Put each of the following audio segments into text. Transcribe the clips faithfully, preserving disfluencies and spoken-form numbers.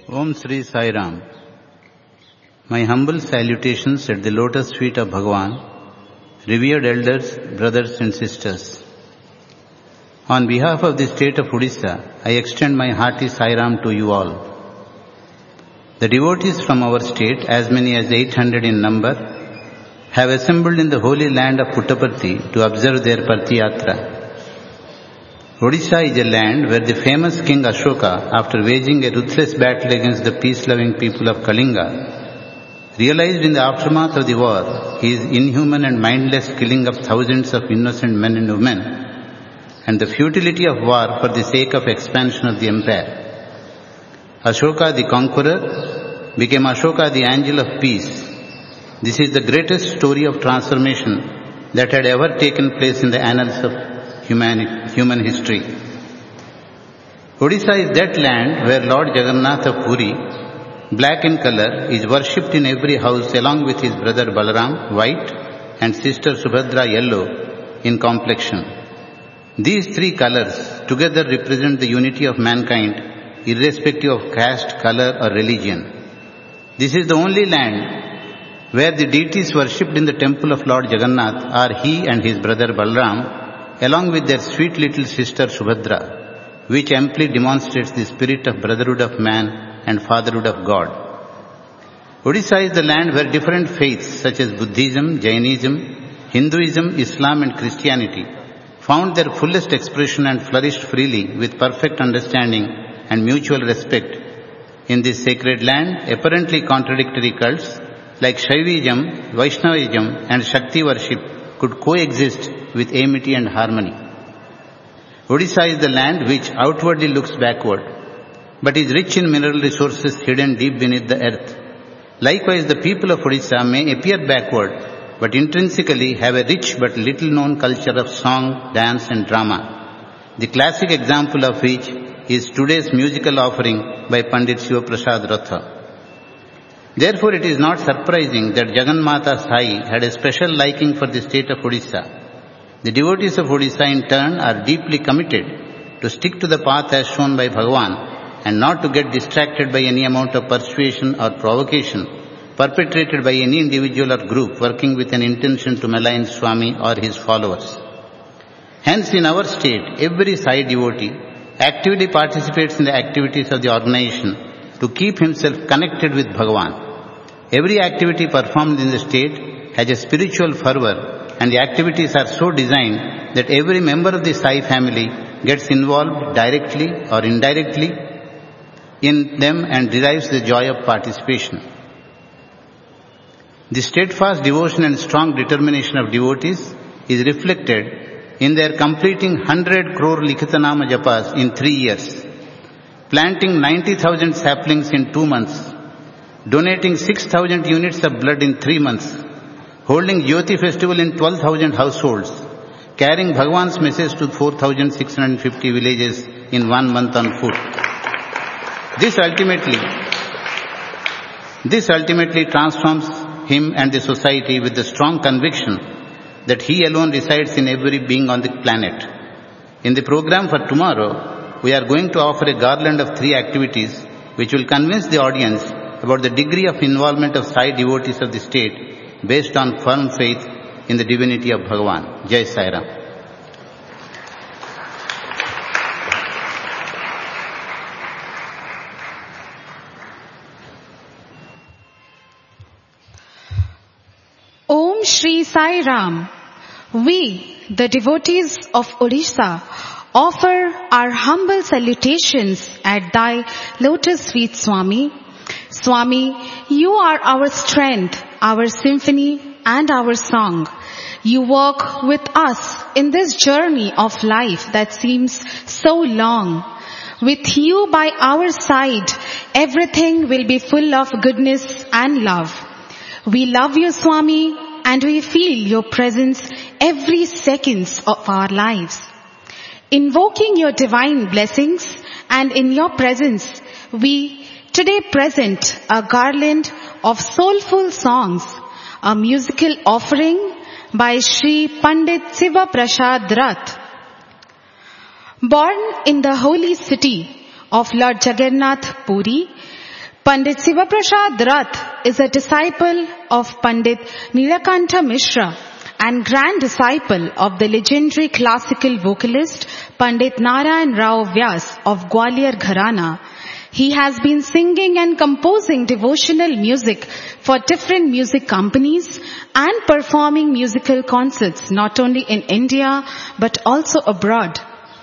Om Sri Sai Ram. My humble salutations at the lotus feet of Bhagavan, revered elders, brothers and sisters. On behalf of the state of Odisha, I extend my hearty Sai Ram to you all. The devotees from our state, as many as eight hundred in number, have assembled in the holy land of Puttaparthi to observe their Parthiyatra. Odisha is a land where the famous King Ashoka, after waging a ruthless battle against the peace-loving people of Kalinga, realized in the aftermath of the war his inhuman and mindless killing of thousands of innocent men and women and the futility of war for the sake of expansion of the empire. Ashoka the conqueror became Ashoka the angel of peace. This is the greatest story of transformation that had ever taken place in the annals of human, human history. Odisha is that land where Lord Jagannath of Puri, black in color, is worshipped in every house along with his brother Balaram, white, and sister Subhadra, yellow, in complexion. These three colors together represent the unity of mankind, irrespective of caste, color or religion. This is the only land where the deities worshipped in the temple of Lord Jagannath are he and his brother Balaram, along with their sweet little sister Subhadra, which amply demonstrates the spirit of brotherhood of man and fatherhood of God. Odisha is the land where different faiths such as Buddhism, Jainism, Hinduism, Islam and Christianity found their fullest expression and flourished freely with perfect understanding and mutual respect. In this sacred land, apparently contradictory cults like Shaivism, Vaishnavism and Shakti worship could coexist with amity and harmony. Odisha is the land which outwardly looks backward, but is rich in mineral resources hidden deep beneath the earth. Likewise, the people of Odisha may appear backward, but intrinsically have a rich but little known culture of song, dance and drama, the classic example of which is today's musical offering by Pandit Shiva Prasad Ratha. Therefore, it is not surprising that Jagannatha Sai had a special liking for the state of Odisha. The devotees of Odisha in turn are deeply committed to stick to the path as shown by Bhagavan and not to get distracted by any amount of persuasion or provocation perpetrated by any individual or group working with an intention to malign Swami or his followers. Hence, in our state, every Sai devotee actively participates in the activities of the organization to keep himself connected with Bhagavan. Every activity performed in the state has a spiritual fervor, and the activities are so designed that every member of the Sai family gets involved directly or indirectly in them and derives the joy of participation. The steadfast devotion and strong determination of devotees is reflected in their completing one hundred crore Likhitanama Japas in three years, planting ninety thousand saplings in two months, donating six thousand units of blood in three months, holding Jyoti festival in twelve thousand households, carrying Bhagavan's message to four thousand six hundred fifty villages in one month on foot. This ultimately, this ultimately transforms him and the society with the strong conviction that he alone resides in every being on the planet. In the program for tomorrow, we are going to offer a garland of three activities which will convince the audience about the degree of involvement of Sai devotees of the state based on firm faith in the divinity of Bhagavan. Jai Sai Ram. Om Shri Sai Ram. We, the devotees of Odisha, offer our humble salutations at thy lotus feet, Swami. Swami, you are our strength, our symphony and our song. You walk with us in this journey of life that seems so long. With you by our side, everything will be full of goodness and love. We love you, Swami, and we feel your presence every second of our lives. Invoking your divine blessings and in your presence, we today present a garland of soulful songs, a musical offering by Sri Pandit Shiva Prasad Rath. Born in the holy city of Lord Jagannath Puri, Pandit Sivaprasad Rath is a disciple of Pandit Nilakantha Mishra and grand disciple of the legendary classical vocalist Pandit Narayan Rao Vyas of Gwalior Gharana. He has been singing and composing devotional music for different music companies and performing musical concerts not only in India but also abroad.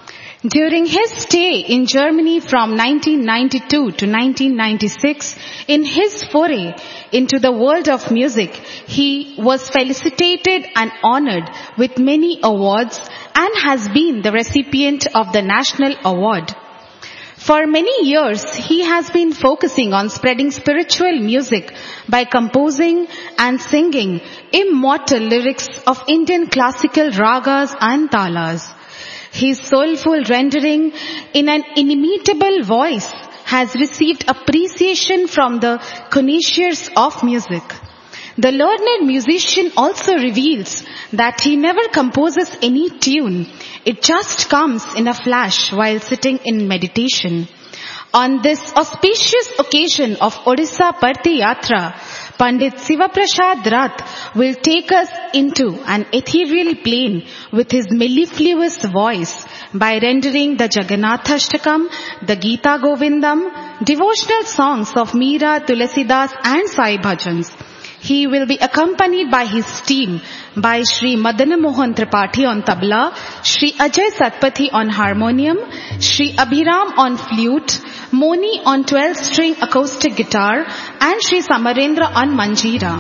During his stay in Germany from nineteen ninety-two to nineteen ninety-six, in his foray into the world of music, he was felicitated and honored with many awards and has been the recipient of the National Award. For many years, he has been focusing on spreading spiritual music by composing and singing immortal lyrics of Indian classical ragas and talas. His soulful rendering in an inimitable voice has received appreciation from the connoisseurs of music. The learned musician also reveals that he never composes any tune. It just comes in a flash while sitting in meditation. On this auspicious occasion of Odisha Parthi Yatra, Pandit Sivaprasad Rath will take us into an ethereal plane with his mellifluous voice by rendering the Jagannatha-ashtakam, the Gita Govindam, devotional songs of Meera, Tulasidas and Sai Bhajans. He will be accompanied by his team by Shri Madana Mohan Tripathi on tabla, Shri Ajay Satpathy on harmonium, Shri Abhiram on flute, Moni on twelve-string acoustic guitar and Shri Samarendra on manjira.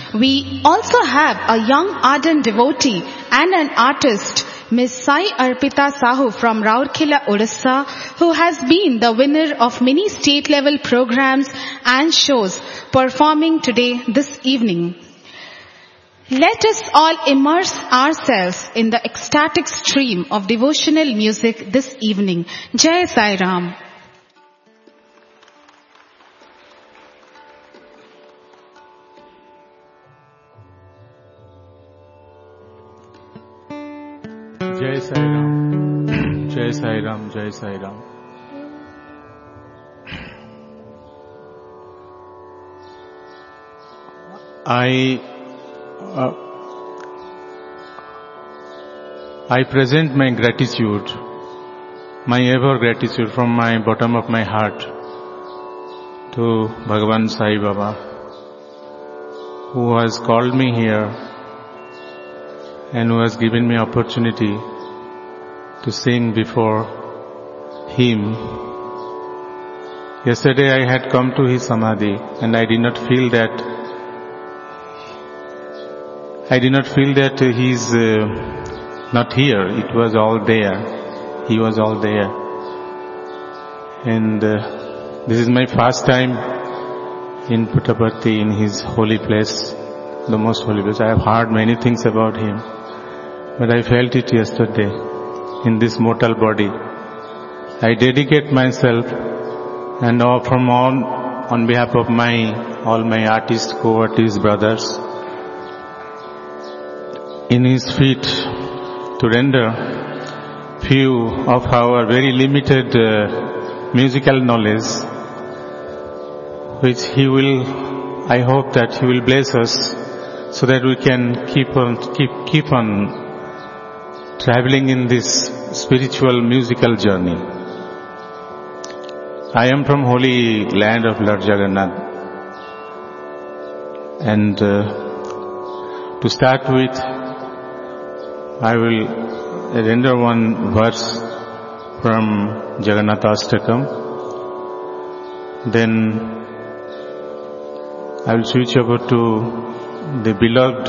We also have a young ardent devotee and an artist, Miss Sai Arpita Sahu from Rourkela, Odisha, who has been the winner of many state-level programs and shows, performing today this evening. Let us all immerse ourselves in the ecstatic stream of devotional music this evening. Jai Sai Ram. Jai Sai Ram, Jai Sai Ram, Jai Sai Ram. I, uh, I present my gratitude, my ever gratitude from my bottom of my heart to Bhagavan Sai Baba, who has called me here and who has given me opportunity to sing before him. Yesterday I had come to his samadhi and I did not feel that I did not feel that he is uh, not here. It was all there. He was all there. And uh, this is my first time in Puttaparthi, in his holy place, the most holy place. I have heard many things about him, but I felt it yesterday in this mortal body. I dedicate myself and all from all on behalf of my all my artist co-artist brothers in his feet to render few of our very limited uh, musical knowledge, which he will, I hope that he will bless us so that we can keep on keep keep on traveling in this spiritual musical journey. I am from holy land of Lord Jagannath, and uh, to start with, I will render one verse from Jagannatha-ashtakam. Then I will switch over to the beloved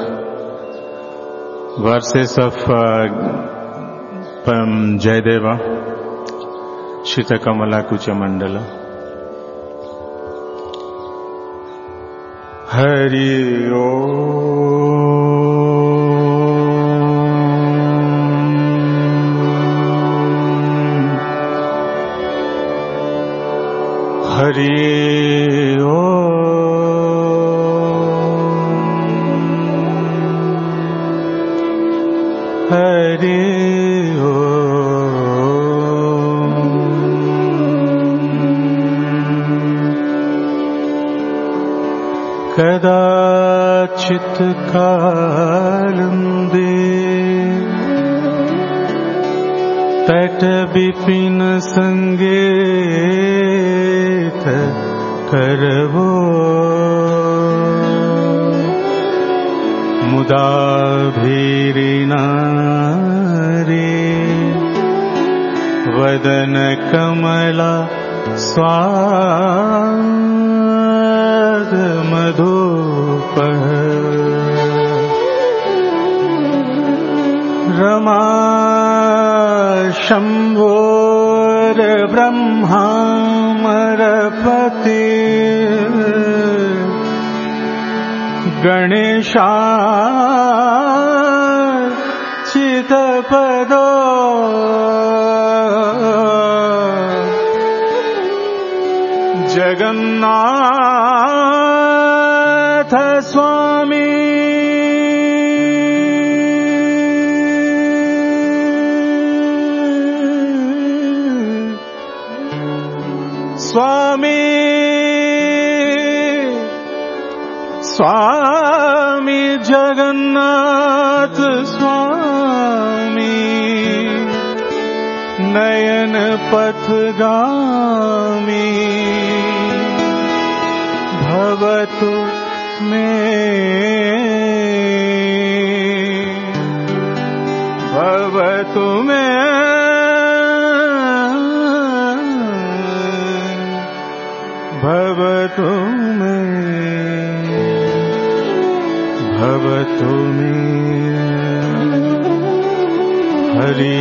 uh, verses of uh, um, Jayadeva, Shita Kamala Kucha Mandala. Hari Om. Hari Om. Hari Om. कदाचित् कालन्दे तट विपिन संगीत करवो मुदा भीरिना रे वदन कमला स्वाद मधुपः रमा शंभोर ब्रह्मामरपति गणेशाच्युतपदो जगन्नाथ स्वामी स्वामी स्वामी जगन्नाथ स्वामी नयन पथगामी भवतु मे भवतु मे भवतु मे भवतु मे हरि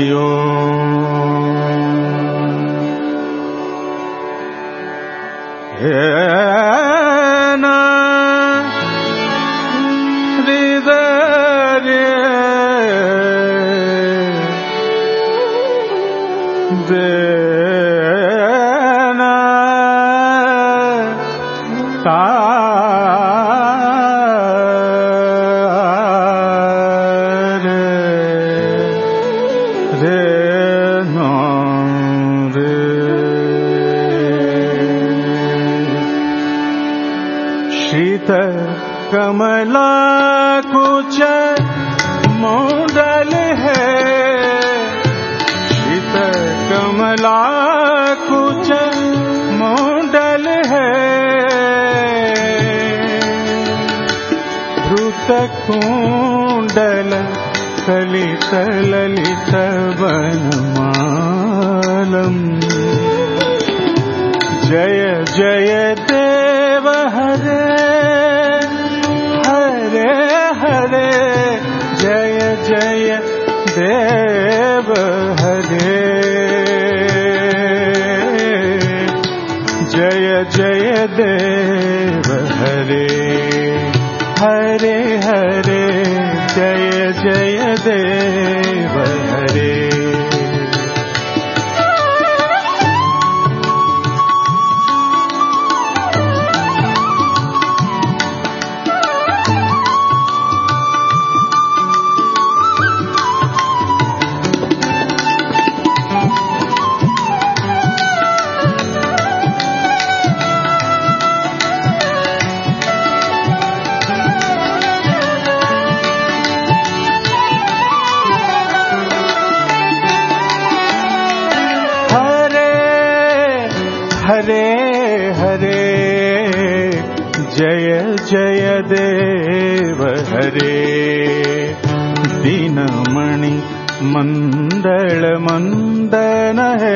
ओम हे ना हृदय देना तार रे नो रे शीत कमला कुच मोडल है शीत कमला कुच मोडल है भृत कुंडल कलित ललित वनमालम जय जय देव हरे हरे हरे जय जय देव हरे जय जय देव हरे हरे हरे जय जय देव हरे हरे हरे जय जय देव हरे दीनमणि मंडल मंदन है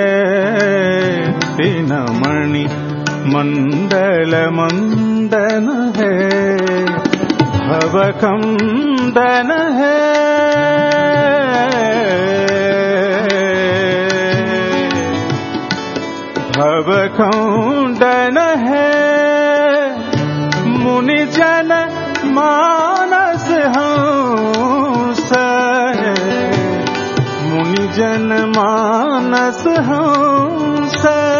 दीनमणि मंडल मंदन है भवकंदन है भवकंदन है मुनि जन मानस हंस है मुनि जन मानस हंस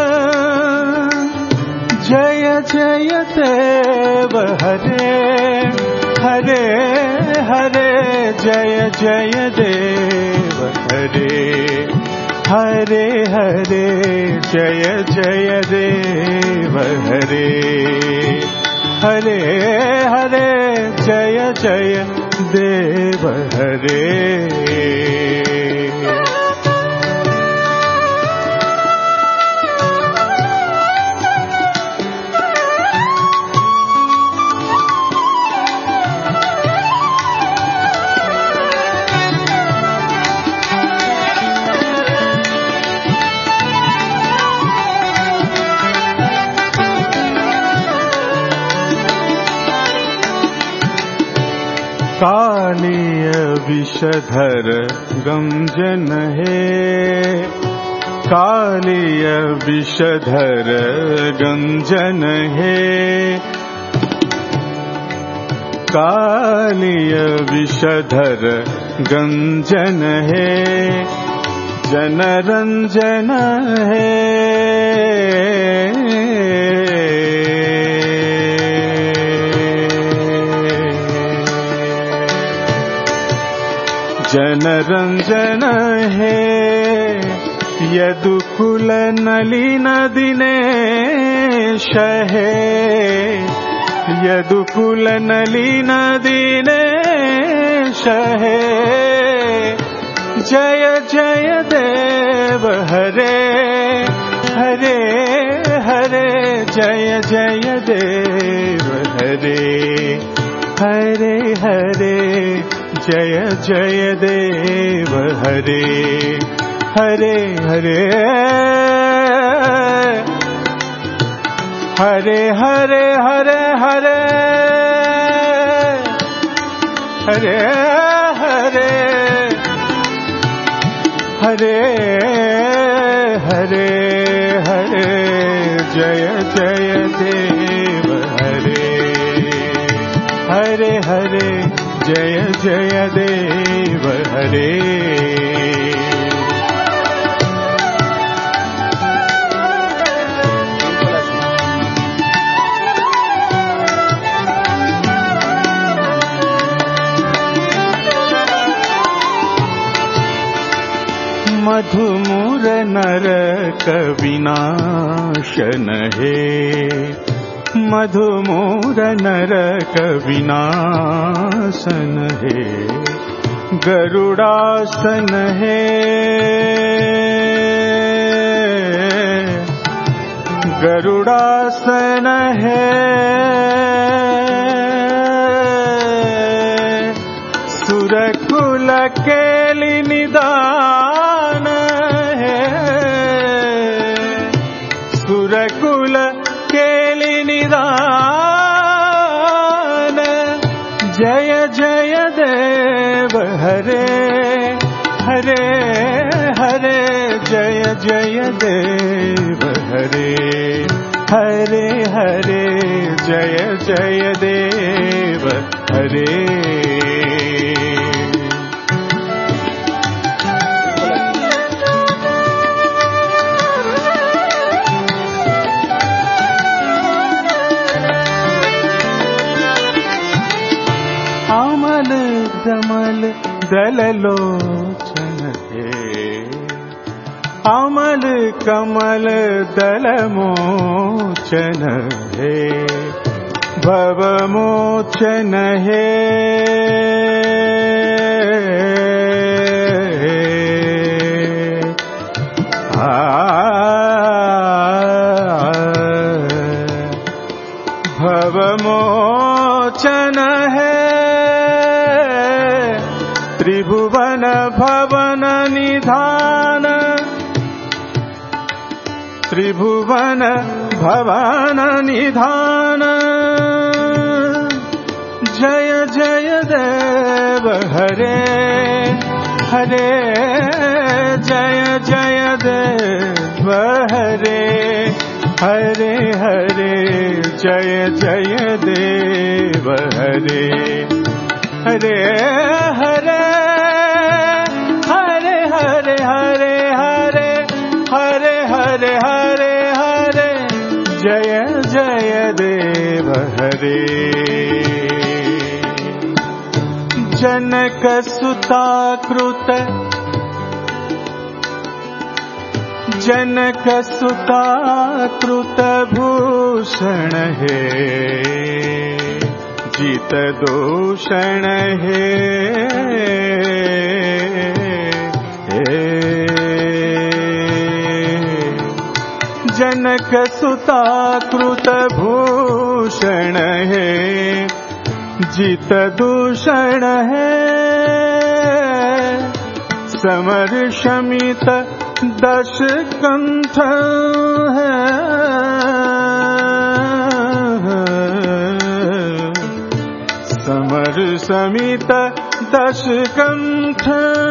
जय जय देव हरे हरे हरे जय जय देव हरे हरे हरे जय जय देव हरे हरे हरे जय जय देव हरे। कालीय विषधर गंजन हे, कालीय विषधर गंजन हे, कालीय विषधर गंजन हे, जनरंजन हे। जनरंजन हे यदुकुल नलिन दिनेश हे, यदुकुल नलिन दिनेश हे। जय जय देव हरे हरे हरे जय जय देव हरे हरे हरे जय जय देव हरे हरे हरे हरे हरे हरे हरे हरे हरे हरे हरे हरे जय जय देव हरे हरे हरे जय जय देव हरे। मधुमुर नरक विनाशन हे, मधुमूर नरक विनाशन हे, गरुड़ासन हे, गरुड़ासन है, सुरकुल केलि निदान है, सुरकुल केलि निदान। जय जय देव हरे हरे हरे जय जय देव हरे हरे हरे जय जय देव हरे। अमल दमल दललोचन हे, अमल कमल दल मोचन हे, भव मोचन हे, आ भव मोचन है, त्रिभुवन भवन निधान, त्रिभुवन भवन निधान। जय जय देव हरे हरे जय जय देव हरे हरे हरे जय जय देव हरे हरे हरे हरे हरे हरे हरे हरे हरे हरे हरे जय जय देव हरे। जनक सुता कृत जनक सुता कृत भूषण है, जित दूषण हे जनक सुता कृत भूषण है जित दूषण है समर शमित दश कंठ है समर समित दश कंठ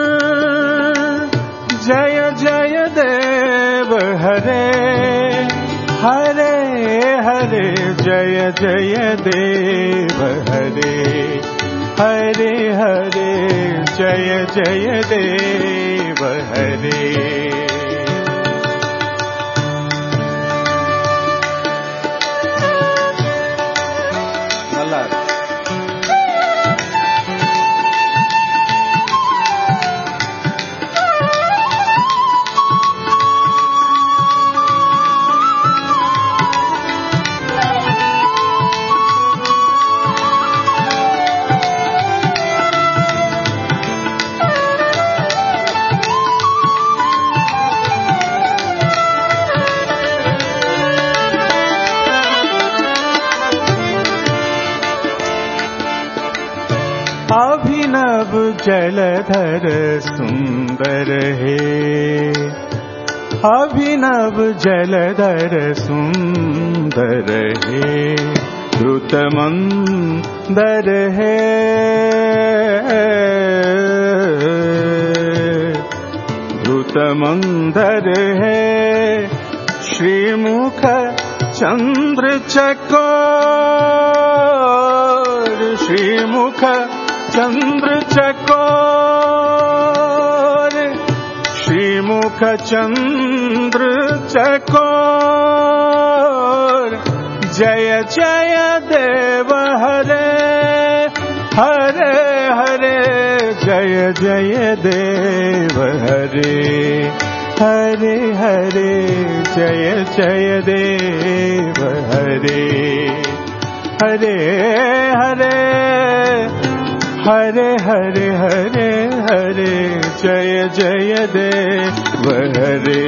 जय जय देव हरे हरे हरे जय जय देव हरे हरे हरे जय जय देव हरे अभिनव जलधर सुंदर है अभिनव जलधर सुंदर है द्रुत मंदर है द्रुत मंदर है श्रीमुख चंद्र चकोर श्रीमुख चंद्र चकोर श्रीमुख चंद्र चकोर जय जय देव हरे हरे हरे जय जय देव हरे हरे हरे जय जय देव हरे हरे हरे हरे हरे हरे हरे जय जय देव हरे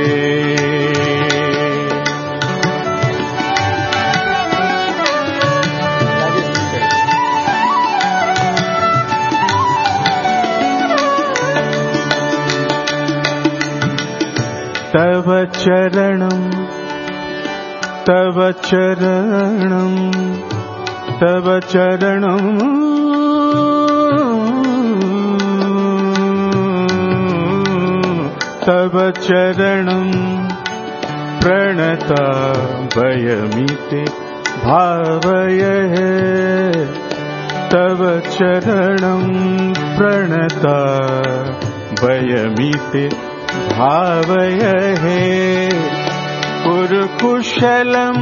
तव चरणं तव चरणं तव चरणं तव चरणं प्रणता वयमिते भावये तव चरणं प्रणता वयमिते भावये कुरुकुशलं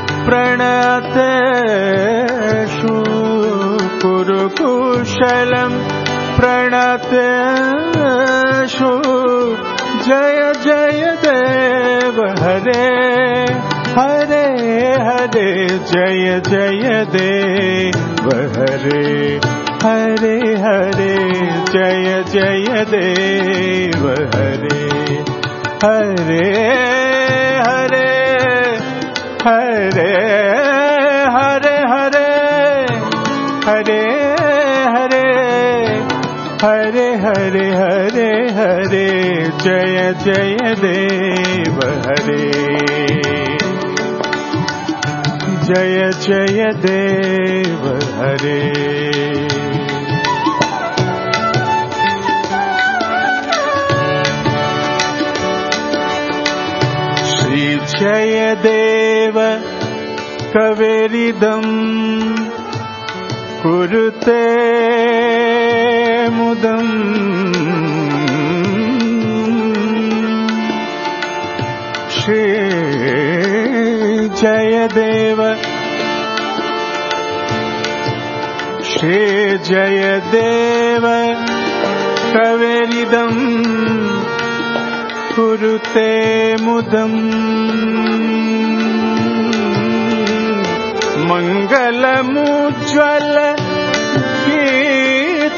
प्रणतेषु कुरुकुशलं प्रणतेषु जय जय देव हरे हरे हरे जय जय देव हरे हरे हरे जय जय देव हरे हरे हरे हरे हरे हरे हरे हरे हरे हरे हरे हरे जय जय देव हरे जय जय देव हरे श्री जय देव कवेरिदम् कुरुते मुदम् श्री जय देव श्री जय देव कवेरिदम् कुरुते मुदम् मंगलमुज्ज्वल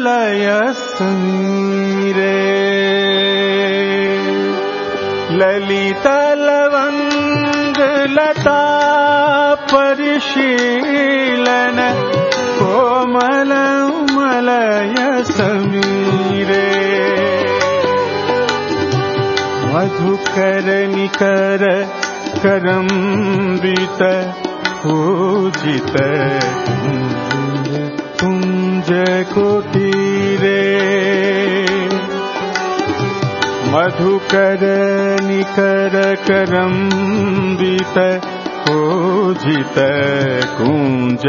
मलय समीरे ललित लवंग लता परिशीलन कोमल मलय समीरे मधुकर निकर करम्बित पूजित कुंज कुटीरे मधुकर निकर करम्बित पूजित कुंज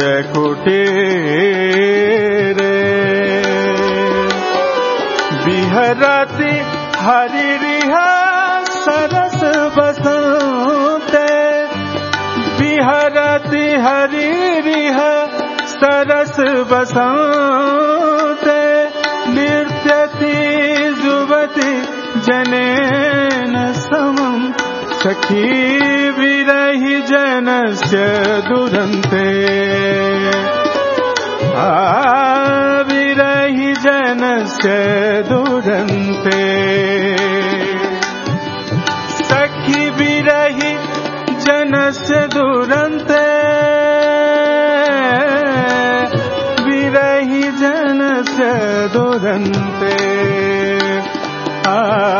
कुटीरे बिहरति हरिरिह सरस बसंते बिहरति हरिरिह सरस बसंते नृत्यति युवती जनेन समं सखी विरहि जनस्य दुरन्ते आ विरहि जनस्य दुरन्ते सखी विरहि जनस्य दुरन्ते विरहि जनस्य दुरन्ते आ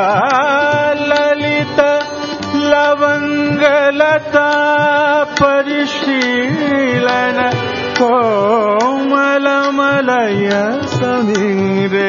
ललित लवंग लता परिशीलन कोमल मलय समीरे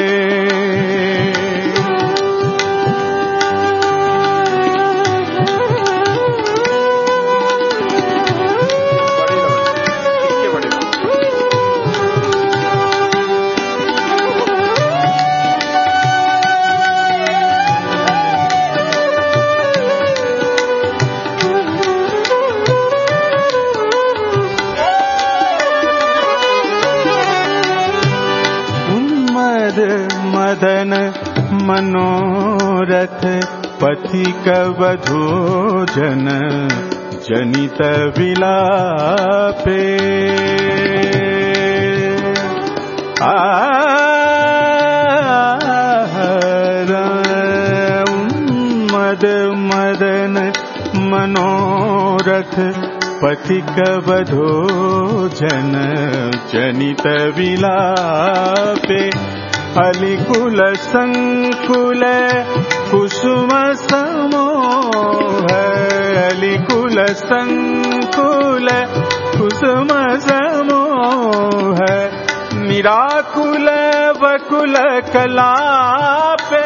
मदन मनोरथ पथिक वधू जन जनित विलापे उन्मद मदन मनोरथ पथिक वधू जन जनित विलापे अलिकुल संकुल कुसुम समोह अलिकुल संकुल कुसुम समोह निराकुल वकुल कलापे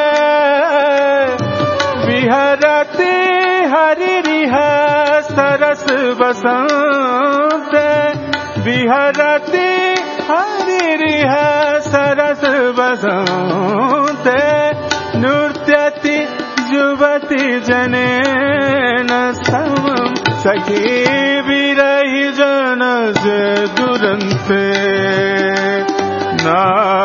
विहरति हरिरिह सरस बसंते विहरति हरिरिह सरस बसंते नृत्यति युवती जनेन समं सखी विरहि जनस्य दुरन्ते ना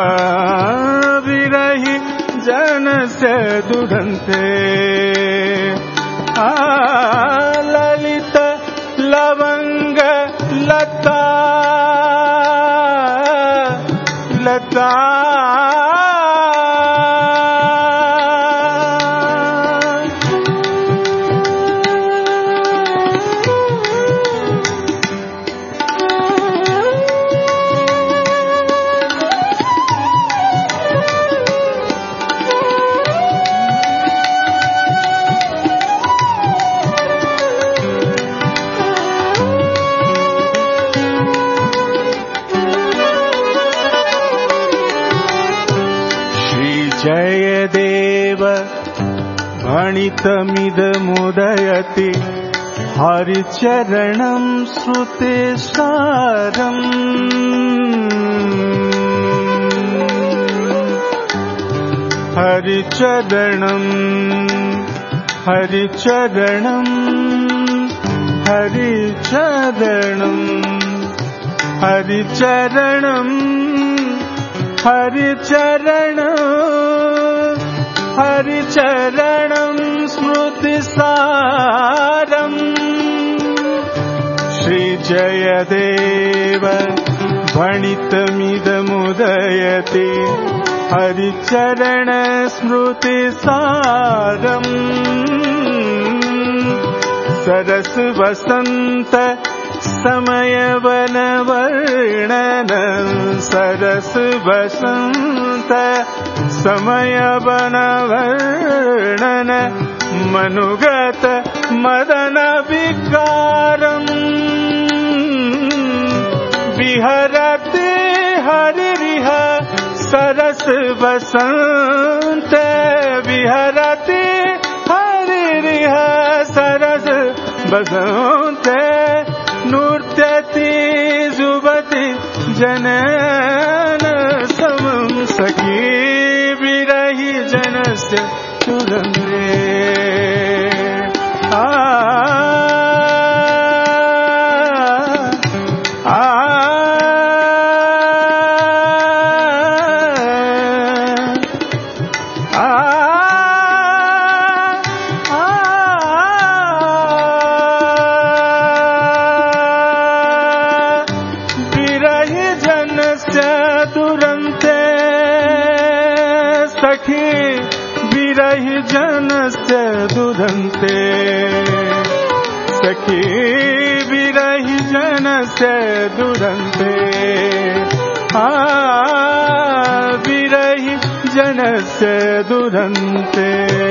विरहि जनस्य दुरन्ते आ ललित लवंग लता लता जय देव भणितमिदमुदयति हरिचरणं श्रुतिसारम् हरिचरणं हरिचरणं हरिचरणं हरिचरणं हरिचरणं हरिचरणं स्मृतिसारम् श्री जयदेव भणितमिदमुदयते हरिचरण स्मृति सारम् सरस वसंत समय वन वर्णन सरस वसंत समय वन वर्णन मनुगत मदन विकारम् विहरते हरिरिह सरस वसंत विहरते हरिरिह सरस वसंत नृत्यति जुवति जनन समं सखी विरहि जनस्य तुरंते आ जनस्य दुरन्ते सखी विरहि जनस्य दुरन्ते आ विरहि जनस्य दुरन्ते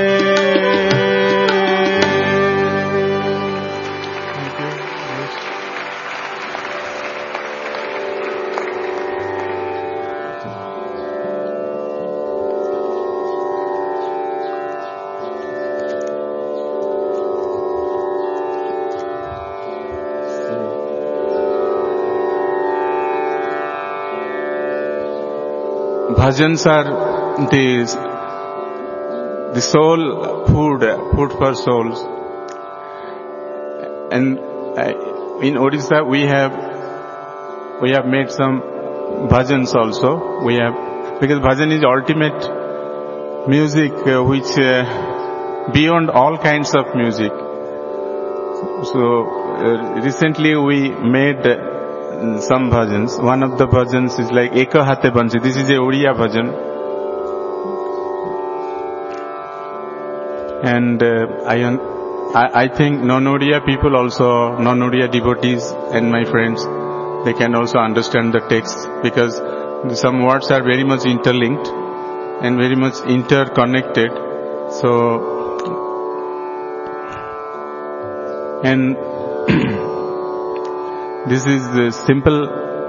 Bhajans are the, the soul food, food for souls. And in Odisha we have, we have made some bhajans also. We have, because bhajan is ultimate music uh, which uh, beyond all kinds of music. So uh, recently we made uh, some bhajans. One of the bhajans is like Eka Hate Bansi. This is a Oriya bhajan. And uh, I, I, I think non-Oriya people also, non-Oriya devotees and my friends, they can also understand the text because some words are very much interlinked and very much interconnected. So, and this is the simple,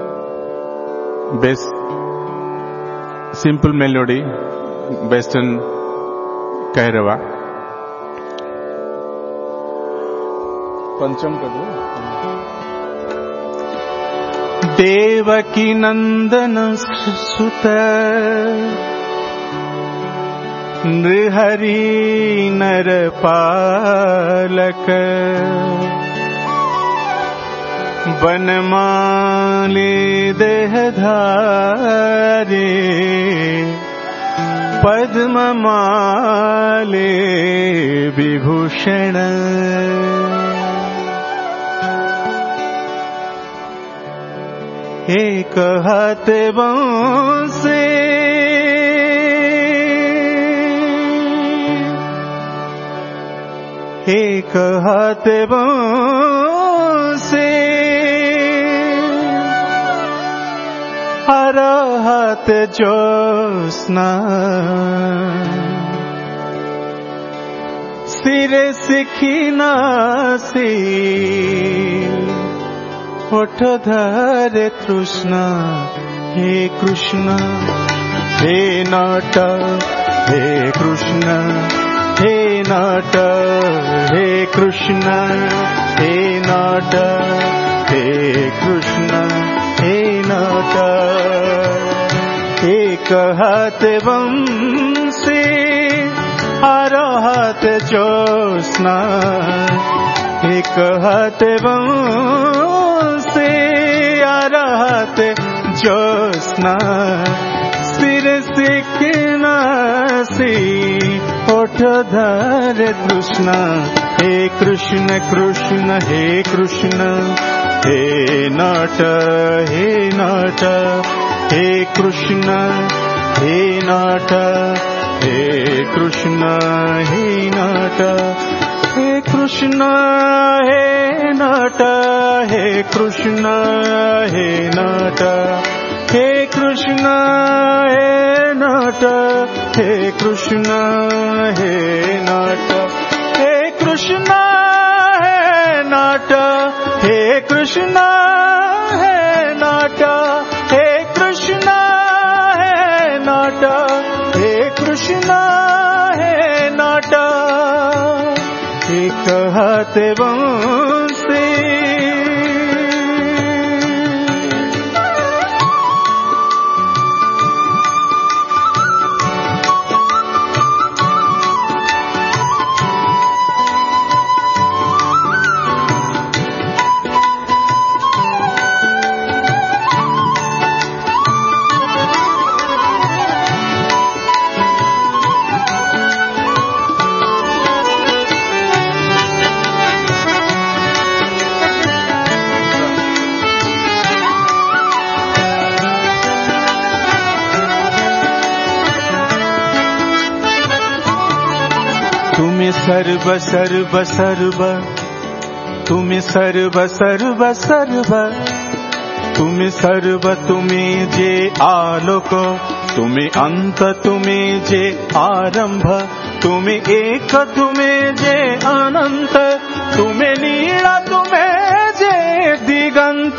base, simple melody based on Kairava. Pancham kadu. Devaki Nandana Suta Nrihari Narapalaka बनमाले देहधारे पद्ममाले Vibhushan एक हाथ बांसे एक हाथ बांसे हराहत जोस्ना सिरे सिखिना सी ओठ धरे तृष्णा हे कृष्ण हे नाट हे कृष्ण हे नाट हे कृष्ण हे नाट हे कृष्ण हे नाट एक हाथ बंसी हर हाथ जोस्ना एक हाथ बंसी हर हाथ जोस्ना सिर सिखना सी ओठ धरे तृष्णा हे कृष्ण कृष्ण हे कृष्ण हे नट हे नट हे कृष्ण हे नट हे कृष्ण हे नट हे कृष्ण हे नट हे कृष्ण हे नट हे कृष्ण हे नट हे कृष्ण हे नट हे कृष्ण हे नट हे कृष्ण हे नट हे कृष्ण हे नट हे कृष्ण हे नट एक हाथे बंसी सर्व सर्व सर्व तुम्हें सर्व सर्व सर्व तुम्हें सर्व तुम्हें जे आलोक तुम्हें अंत तुम्हें जे आरंभ तुम्हें एक तुम्हें जे अनंत तुम्हें नीला तुम्हें जे दिगंत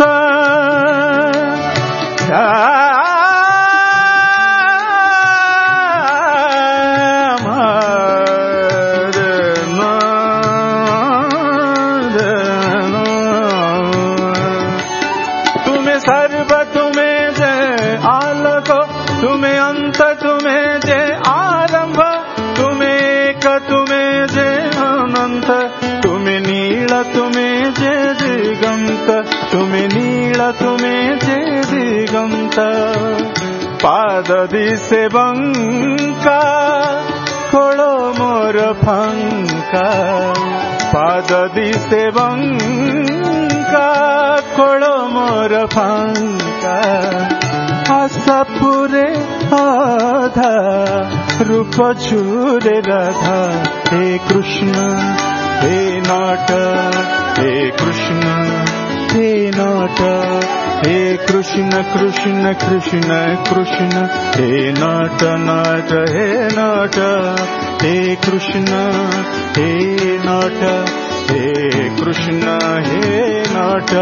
तुम्हें अंत तुम्हें जे आरंभ तुम्हें एक तुम्हें जे अनंत तुम्हें नीला तुम्हें जे दिगंत तुम्हें नीला तुम्हें जे दिगंत पाद दिसे बंका खोलो मोर फंका पाद दिसे बंका खोलो मोर फंका आशापुरे आधा रूप छूरे राधा हे कृष्ण हे नाट हे कृष्ण हे नाट हे कृष्ण कृष्ण कृष्ण कृष्ण हे नाट नाट हे नाट हे कृष्ण हे नाट हे कृष्ण हे नाट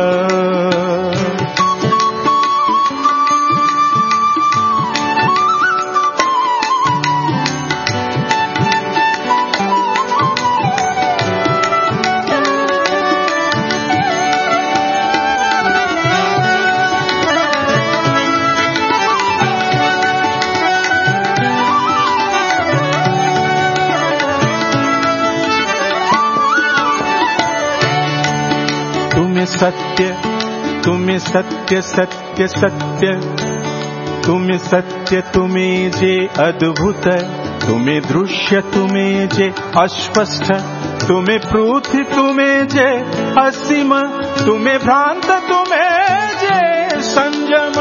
सत्य तुम्हें सत्य सत्य सत्य तुम्हें सत्य तुम्हें जे अद्भुत तुम्हें दृश्य तुम्हें जे अस्पष्ट तुम्हें पृथ्वी तुम्हें जे असीम तुम्हें भ्रांत तुम्हें जे संयम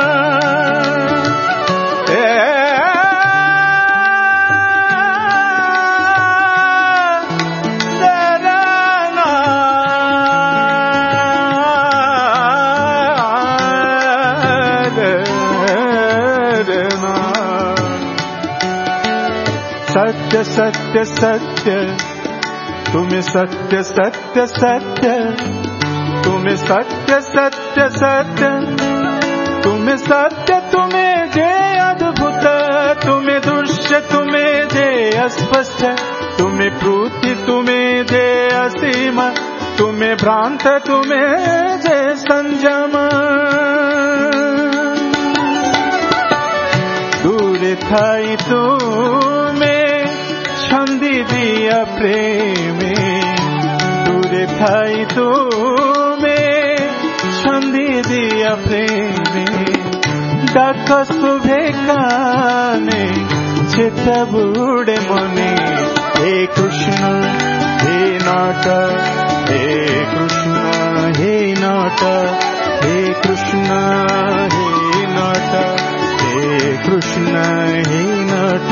सत्य सत्य सत्य तुम्हें सत्य सत्य सत्य तुम्हें सत्य सत्य सत्य तुम्हें सत्य तुम्हें जे अद्भुत तुम्हें दृश्य तुम्हें जे अस्पष्ट तुम्हें पृथ्वी तुम्हें जे असीम तुम्हें भ्रांत तुम्हें जे संयम दूर थाई तुम्हें छंदी दिया प्रेमे दूरे थाई तुम्हें छंदी दिया प्रेमे डाक शुभे काने चेता बुड़े मने हे कृष्ण हे नाट हे कृष्ण हे नाट कृष्ण हे नट, हे कृष्ण हे नट।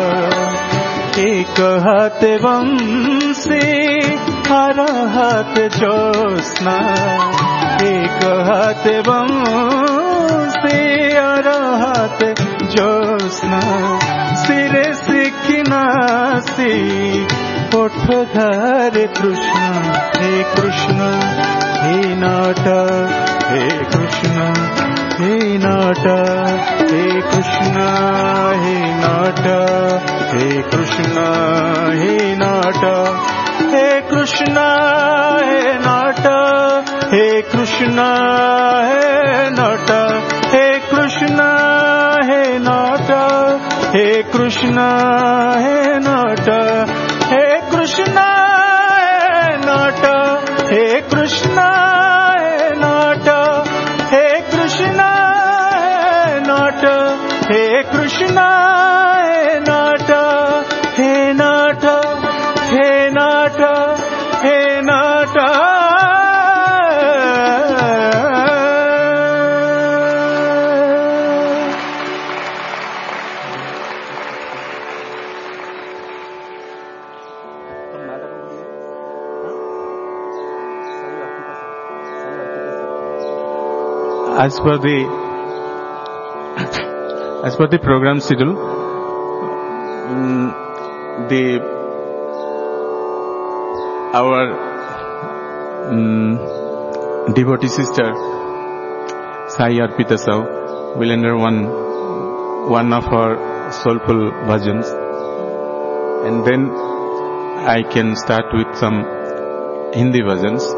एक हाथ वंशी हर हाथ ज्योत्स्ना, एक हाथ वंशी हर हाथ ज्योत्स्ना। सिरे सिखनासी ओठ धारे कृष्ण, हे कृष्ण हे नट, हे कृष्ण हे नट, हे कृष्ण हे नट, हे कृष्ण हे नट, हे कृष्ण हे नट, हे कृष्ण हे नट, हे कृष्ण हे नट, हे कृष्ण हे नट, हे कृष्ण हे नट, हे कृष्ण हे नट, हे कृष्ण हे नट, हे कृष्ण हे नट, हे नट, हे नट, हे नट। As per the as per the program schedule, um, the our um, devotee sister Sai Arpita Sahu will enter one one of our soulful bhajans, and then I can start with some Hindi bhajans.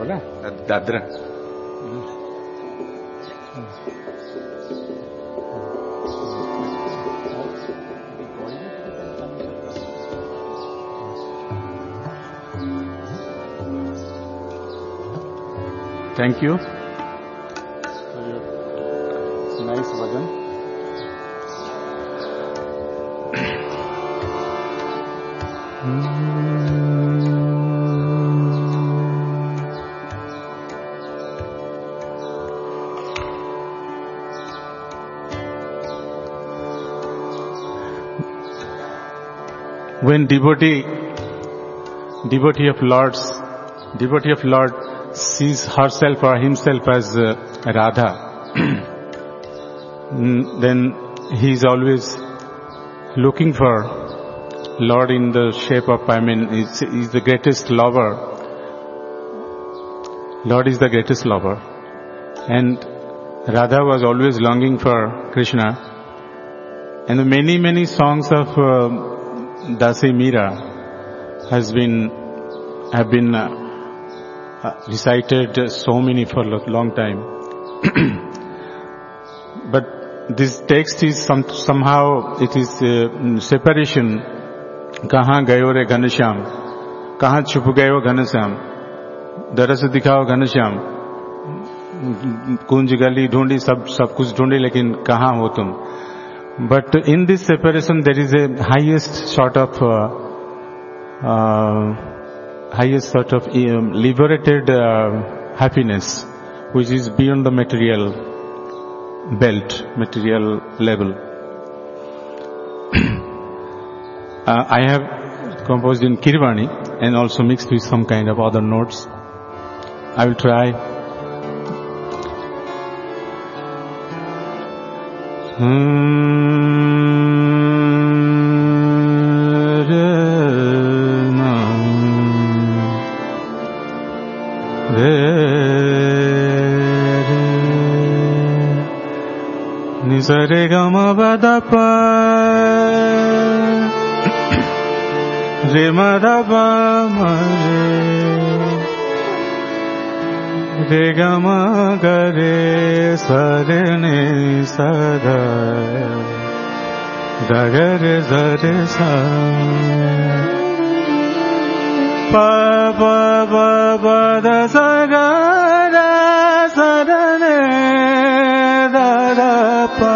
ना, Dadra. Thank you for your nice bhajan. When devotee, devotee of Lord's, devotee of Lord sees herself or himself as uh, Radha, then he is always looking for Lord in the shape of, I mean, he's, he's the greatest lover. Lord is the greatest lover. And Radha was always longing for Krishna. And the many, many songs of uh, Dasi Meera has been, have been uh, Uh, recited uh, so many for a long time. But this text is some, somehow, it is uh, separation. Kahan gayo re Ghanshyam? Kahan chup gayo Ghanshyam? Daras dikhao Ghanshyam? Kunj gali dhondi, sab, sab kuch dhondi, lekin kahan ho tum? But in this separation, there is a highest sort of uh, uh, highest sort of um, liberated uh, happiness, which is beyond the material belt, material level. uh, I have composed in Kirvani and also mixed with some kind of other notes. I will try. Hmm. Sare gama bada pa re ma da pa ma re re gama ga re sa re ne sa da da ga re za re sa pa pa pa pa da sa ga da sa da ne da da pa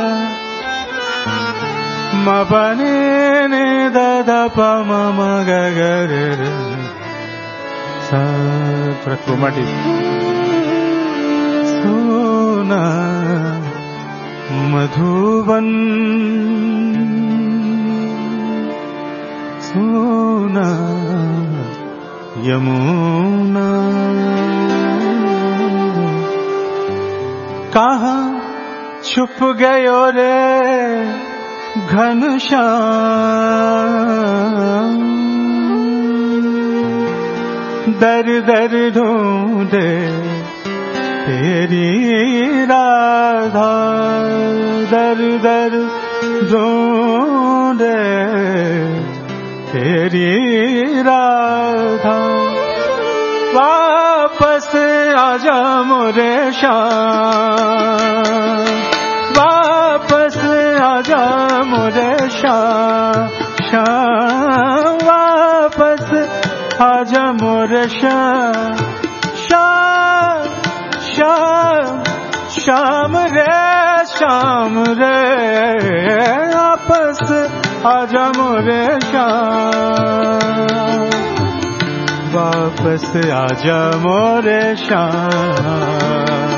ma pa ne ne da da pa ma ma ga ga re re sa थोड़ा chromatic. सोना मधुबन सोना यमुना कहाँ छुप गयो रे घनश्याम दर दर ढूंढे तेरी राधा दर दर ढूंढे तेरी राधा वापस आजा मोरे श्याम वापस आजा मोरे श्याम श्याम वापस आजा मोरे श्याम श्याम श्याम श्याम रे श्याम रे वापस आजा मोरे श्याम वापस आजा मोरे श्याम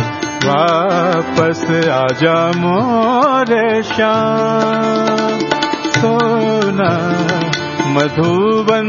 वापस आजा मोरे श्याम सोना मधुबन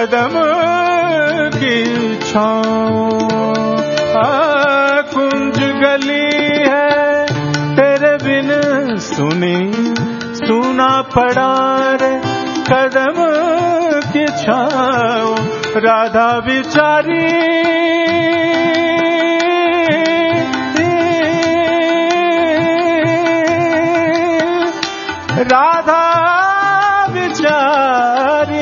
कदम की छाँव। कुंज गली है तेरे बिन सुनी सुना पड़ा रे, कदम की छाँव राधा बिचारी। राधा बिचारी,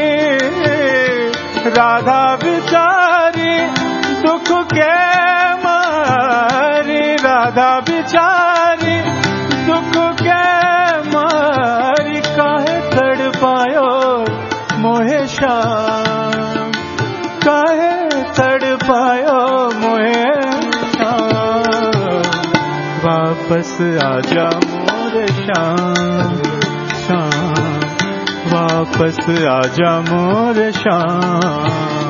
राधा बिचारी दुख के मारी, राधा बिचारी दुख के मारी। काहे तड़पायो मोहे श्याम, काहे तड़पायो मोहे श्याम। वापस आजा मोरे श्याम, श्याम वापस आजा मोरे श्याम।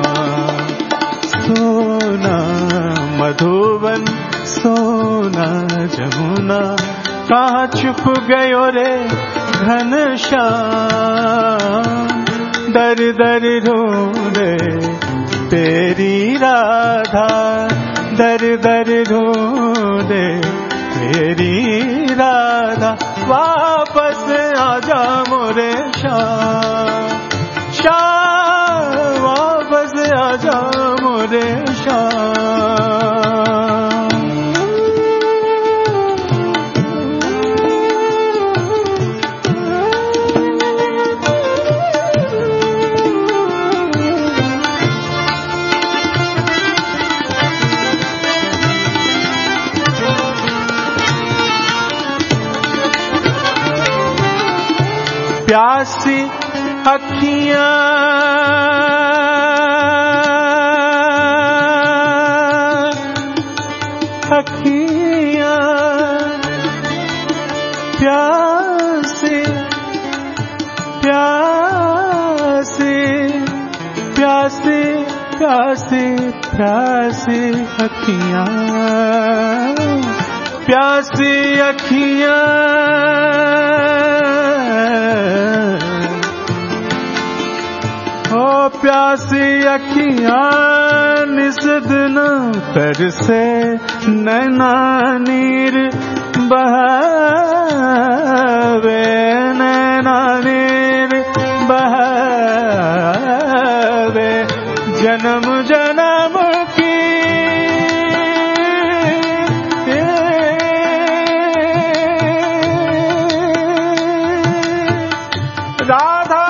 सोना मधुवन सोना जमुना, कहाँ छुप गयो रे घनश्याम। दर दर ढूंढे तेरी राधा, दर दर ढूंढे तेरी राधा। वापस आजा मोरे श्याम, श्याम वापस आजा मोरे श्याम। प्यासी अखियां अखियां प्यासी प्यासी प्यासी प्यासी प्यासी अखियां, प्यासी अखियां ओ प्यासी अखियां निस दिन तर से नैना नीर बहावे, नैना नीर बहावे। जन्म जन्म की राधा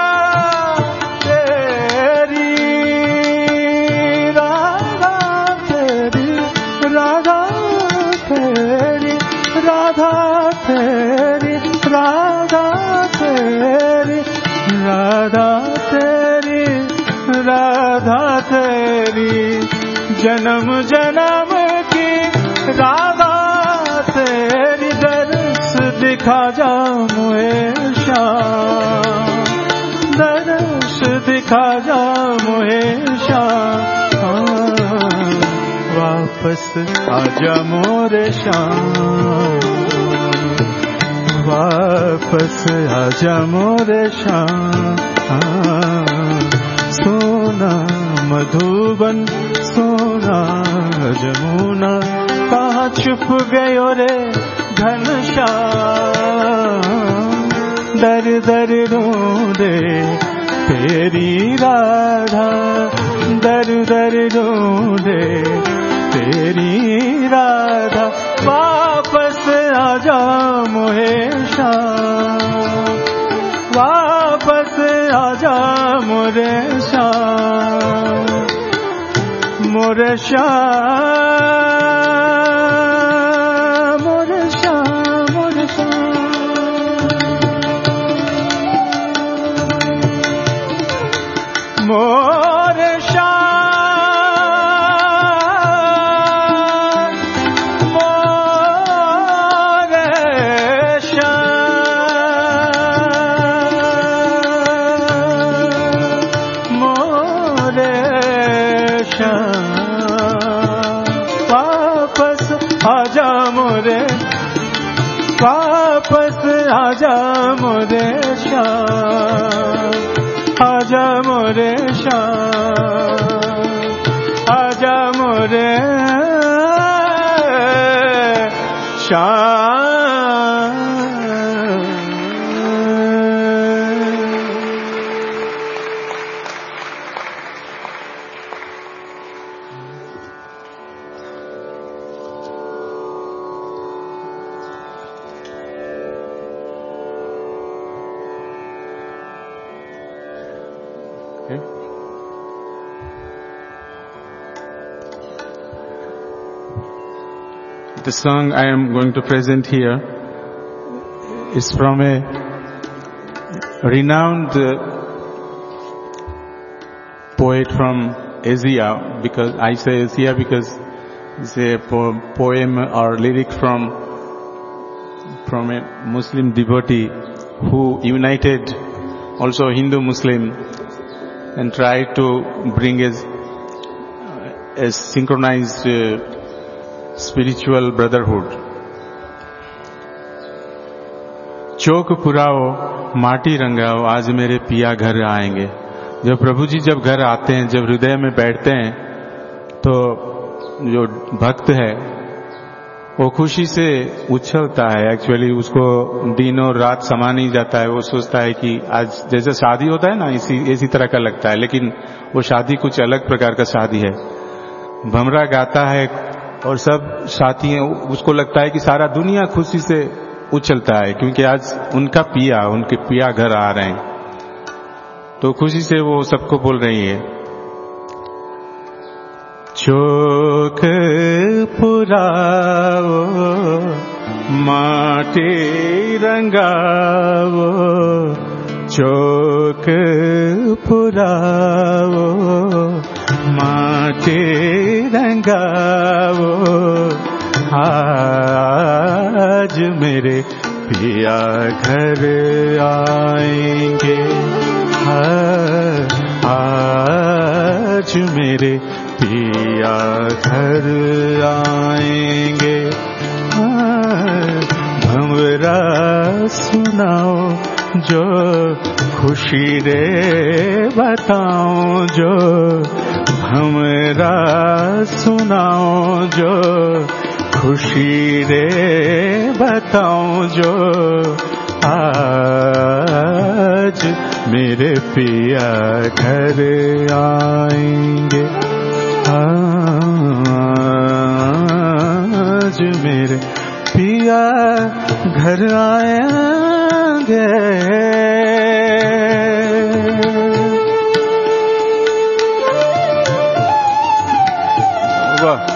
राधा तेरी, राधा तेरी जन्म जन्म की राधा तेरी। दर्श दिखा जा मुझे श्याम, दर्श दिखा जा मुझे श्याम। वापस आजा मोरे श्याम, वापस आजा मोरे श्याम। सोना मधुबन सोना जमुना, कहाँ छुप गयो रे घनश्याम। दर दर ढूंढे तेरी राधा, दर दर ढूंढे तेरी राधा। वापस आजा मोहे श्याम, वापस आजा मोरे श्याम, मोरे श्याम, मोरे श्याम, मोरे श्याम। मोरे श्याम, मोरे श्याम, मोरे श्याम। वापस आजा मोरे, वापस आजा मोरे श्याम, आजा मोरे मोरे श्याम, आजा मोरे Shyam. Okay. The song I am going to present here is from a renowned uh, poet from Asia, because I say Asia because it's a po- poem or lyric from from a Muslim devotee who united also Hindu Muslim and tried to bring a, a synchronized uh, spiritual brotherhood. चौक पुराओ माटी रंगाओ आज मेरे पिया घर आएंगे। जब प्रभु जी जब घर आते हैं, जब हृदय में बैठते हैं, तो जो भक्त है वो खुशी से उछलता है। एक्चुअली उसको दिन और रात समा नहीं जाता है। वो सोचता है कि आज जैसे शादी होता है ना, इसी इसी तरह का लगता है, लेकिन वो शादी कुछ अलग प्रकार का शादी है। भमरा गाता है और सब साथी हैं, उसको लगता है कि सारा दुनिया खुशी से उछलता है, क्योंकि आज उनका पिया, उनके पिया घर आ रहे हैं। तो खुशी से वो सबको बोल रही है, चौक पुराओ माटी रंगाओ, चौक पुराओ माटी रंगाओ आज मेरे पिया घर आएंगे, आज मेरे पिया घर आएंगे। भंवरा सुनाओ जो खुशी रे बताओ, जो भंवरा सुनाओ जो खुशी रे बताओ, जो आज मेरे पिया घर आएंगे, आज मेरे पिया घर आएंगे। वाह,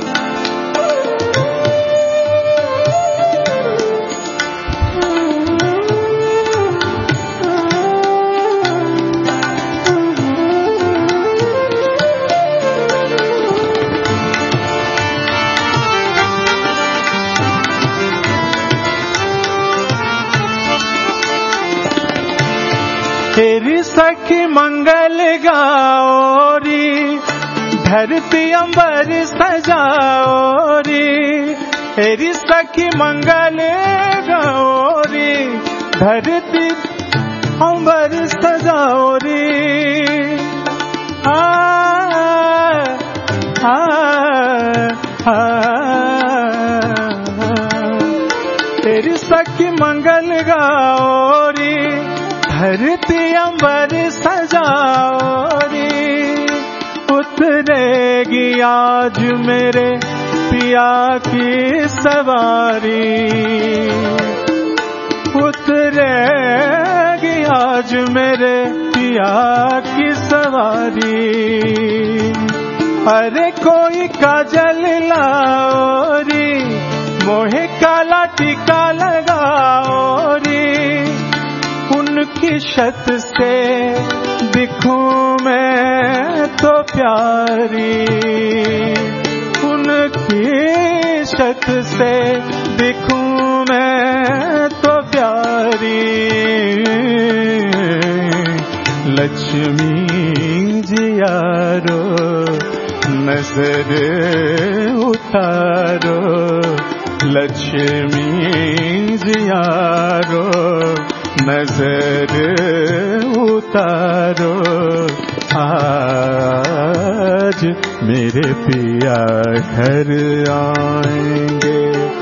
तेरी सखी मंगल गाओरी, धरती अंबर सजाओरी। तेरी सखी मंगल गाओरी, धरती अंबर सजाओरी। आ आ आ तेरी सखी मंगल गाओरी, धरती अंबर सजाओरी। उतरेगी आज मेरे पिया की सवारी, उतरेगी आज मेरे पिया की सवारी। अरे कोई काजल लाओरी, मोहे काला टीका लगाओरी। उनकी छत से दिखूं मैं तो प्यारी, उनकी छत से दिखूं मैं तो प्यारी। लक्ष्मी जियारो नजर उतारो, लक्ष्मी जियारो नजर उतारो। मेरे पिया घर आएंगे,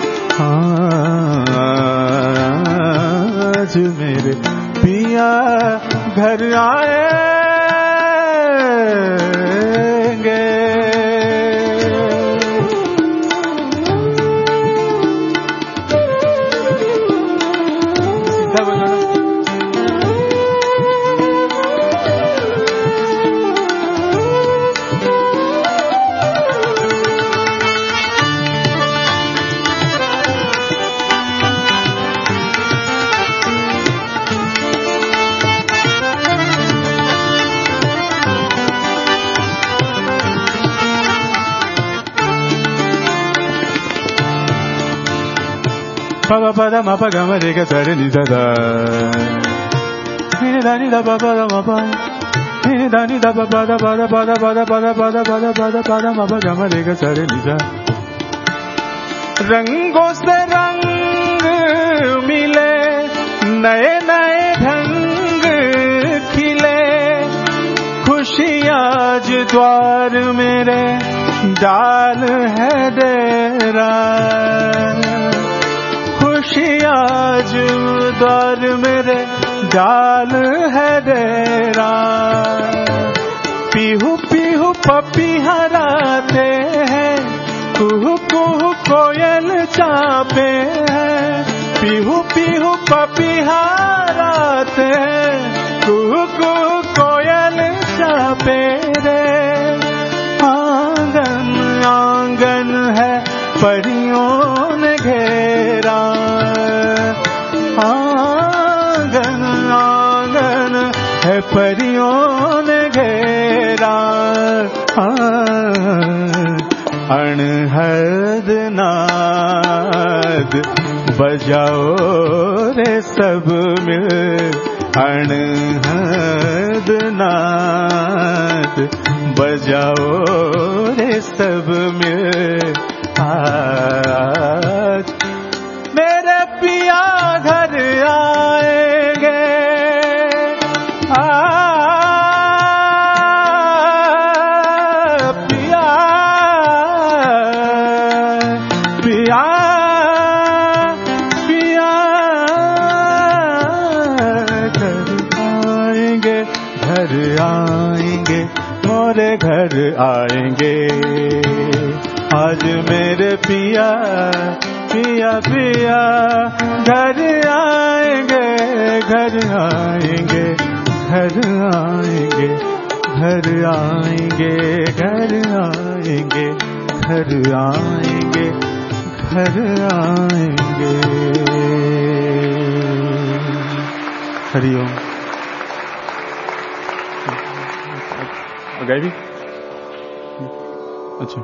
आज मेरे पिया घर आएंगे। सीधा बोलो ना। Papa pada mapa gama re ga sare ni da da, ni da ni da pa pa da mapa, ni da ni da pa pa da pa da pa da pa da pa da pa da pa da pa da pa da mapa gama re ga sare ni da। रंगों से रंग मिले, नए नए ढंग खिले, खुशियाँ आज द्वार मेरे डाल है डेरा, आज द्वार मेरे डाल है डेरा। पीहू पीहू पपीहराते हैं, कुहू कुहू कोयल चापे हैं। पीहू पीहू पपीहराते हैं, कुहू कुहू कोयल चापे रे। आंगन आंगन है परियों ने घेरा, आंगन आंगन है परियों ने घेरा। अणहद नाद बजाओ रे सब मिल, अणहद नाद बजाओ रे सब मिल। आज मेरे पिया घर आएंगे, आ पिया पिया पिया घर आएंगे, घर आएंगे मोरे घर आएंगे। आज मेरे पिया पिया पिया घर आएंगे, घर आएंगे, घर आएंगे, घर आएंगे, घर आएंगे, घर आएंगे, घर आएंगे। हरि ओम। गायबी अच्छा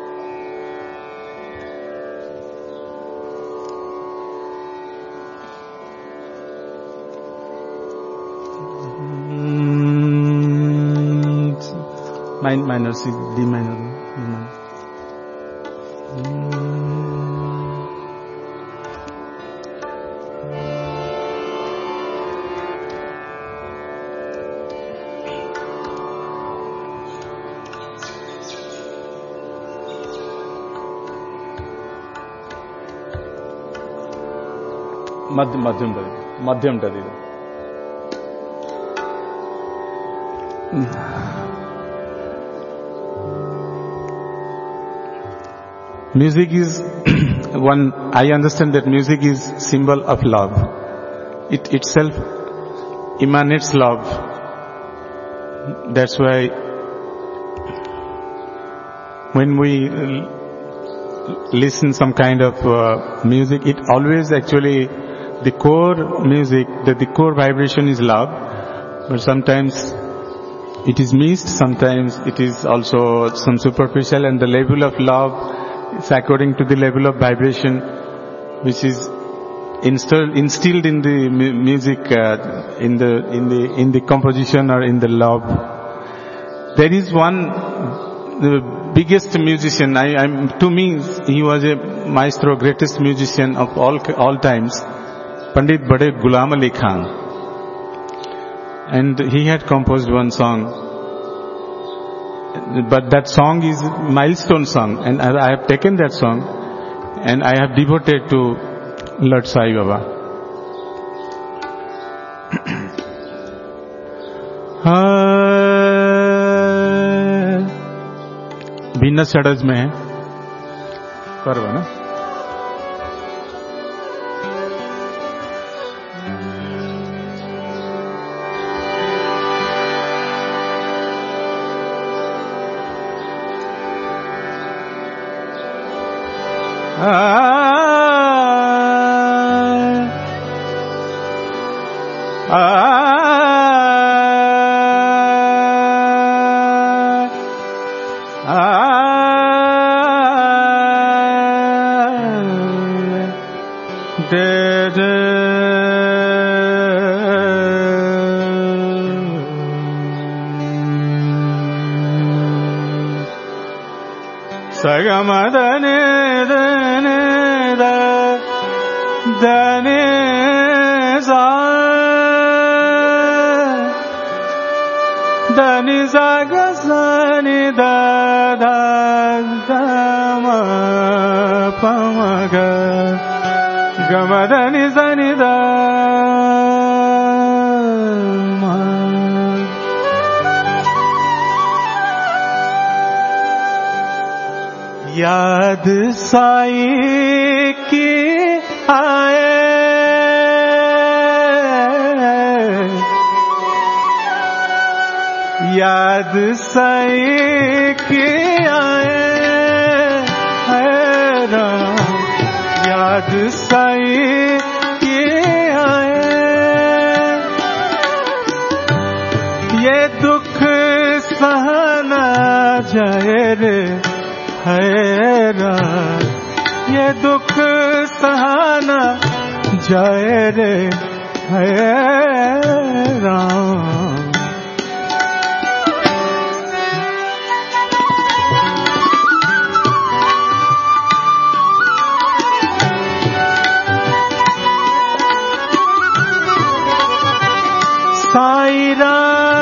Min- minor, C, D minor. मध्य मध्यम मध्यम टा दीजिए। Music is one, I understand that music is symbol of love. It itself emanates love. That's why when we listen some kind of uh, music, it always actually, the core music, the, the core vibration is love, but sometimes it is missed, sometimes it is also some superficial, and the level of love is according to the level of vibration which is instilled, instilled in the mu- music, uh, in the in the in the composition or in the love. There is one, the biggest musician. I, I'm to me he was a maestro, greatest musician of all all times, Pandit Bade Ghulam Ali Khan, and he had composed one song. but that song is milestone song, and I have taken that song and I have devoted to Lord Sai Baba. भिन्न षडज में है पर्व ना. Sagamada Daniza Daniza Gazani Dada Dama Pamaga Gamadani Zanida याद साई की आए याद साई की आए याद साई की आए ये दुख सहना जाए रे हैरान ये दुख सहाना जाए रे हैरान. साईरा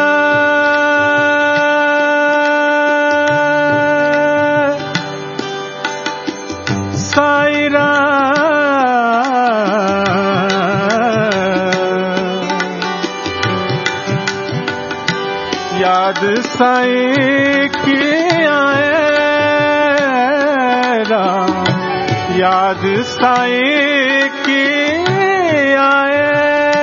याद साई की आए राम याद साई की आए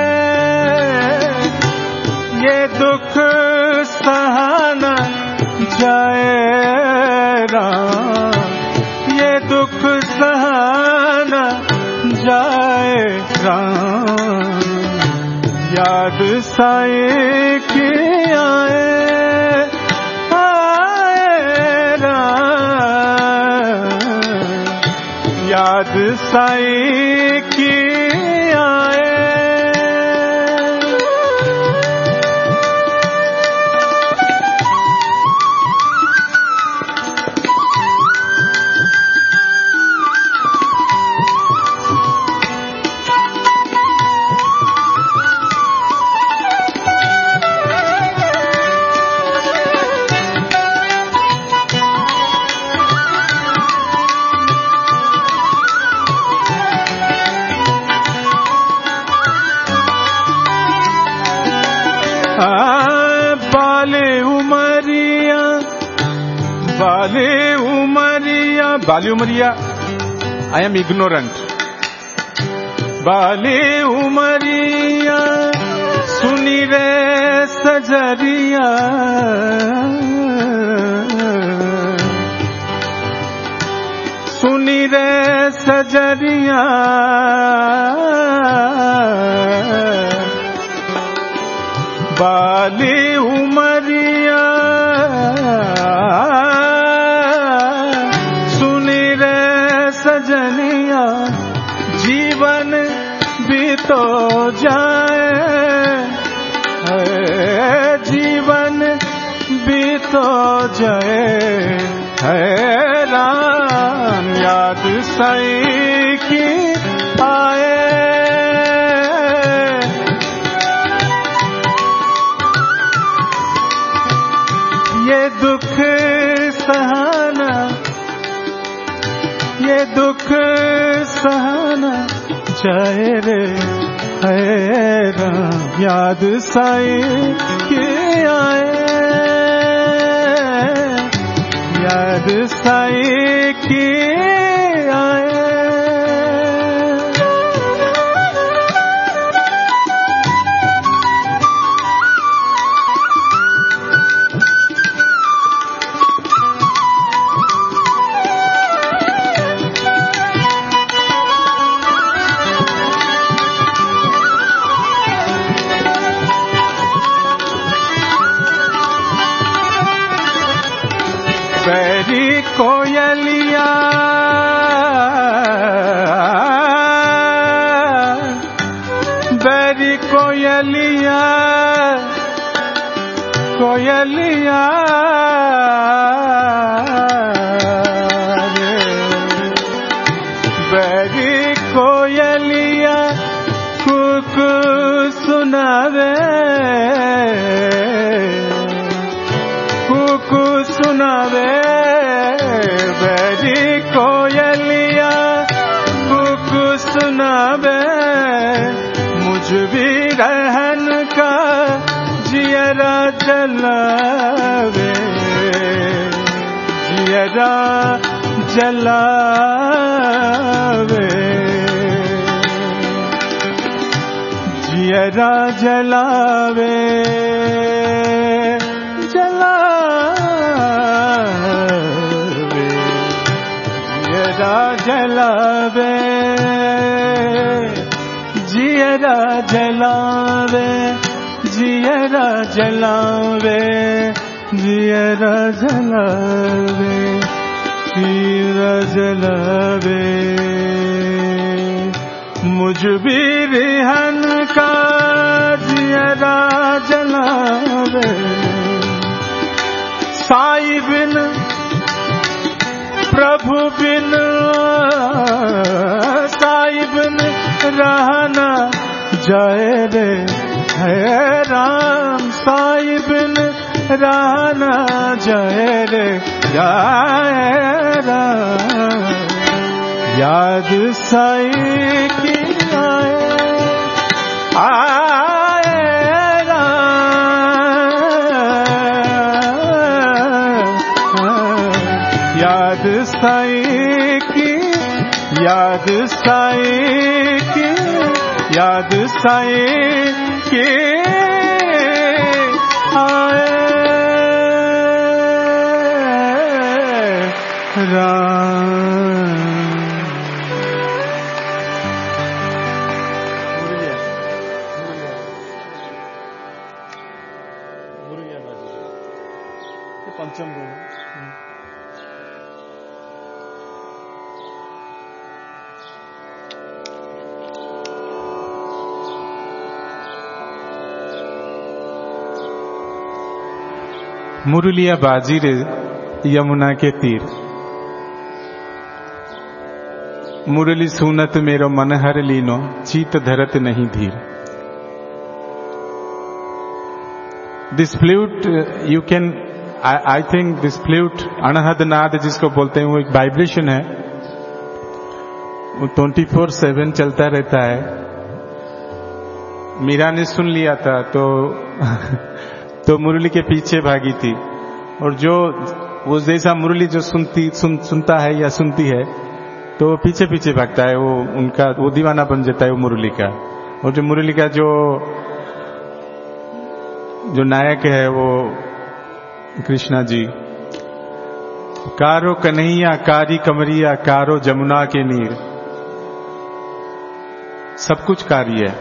ये दुख सहना जाए राम ये दुख सहना जाए राम याद साई की आए याद साई की आए बाले उमरिया बाले उमरिया I am ignorant. बाले उमरिया सुनी रे सजरिया सुनी रे सजरिया बाले उमरिया सजनिया जीवन भी तो जाए जीवन भी तो जाए हैरान याद साई की आए ये दुख साई की आए, याद साई की आए। बैरी कोयलिया बैरी कोयलिया कोयलिया रे, बैरी कोयलिया कुकु सुनावे, कुकु सुनावे, बैरी कोयलिया कुकु सुनावे, मुझ भी रहन का जियरा जलावे, जियरा जलावे, जियरा जलावे, जलावे, जियरा जलावे, जियरा जलावे, जियरा जलावे, जियरा जलावे, मुझ भी रिहन का जियरा जलावे, साई बिन प्रभु बिन, साई बिन रहना जाए रे, है राम साई बिन रहना जाए रे, जाए राम, याद साई की आए, आए याद साई की, याद साई की, याद साई की आए राम। पंचम गुरु मुरलिया बाजी रे यमुना के तीर, मुरली सुनत मेरो मन हर लीनो, चीत धरत नहीं धीर। This flute you can, I think this flute अनहद नाद जिसको बोलते हैं, वो एक वाइब्रेशन है, वो ट्वेंटी फोर सेवन चलता रहता है। मीरा ने सुन लिया था तो तो मुरली के पीछे भागी थी, और जो वो जैसा मुरली जो सुनती सुन, सुनता है या सुनती है तो पीछे पीछे भागता है, वो उनका वो दीवाना बन जाता है वो मुरली का। और जो मुरली का जो जो नायक है वो कृष्णा जी, कारो कन्हैया कारी कमरिया, कारो जमुना के नीर, सब कुछ कारी है।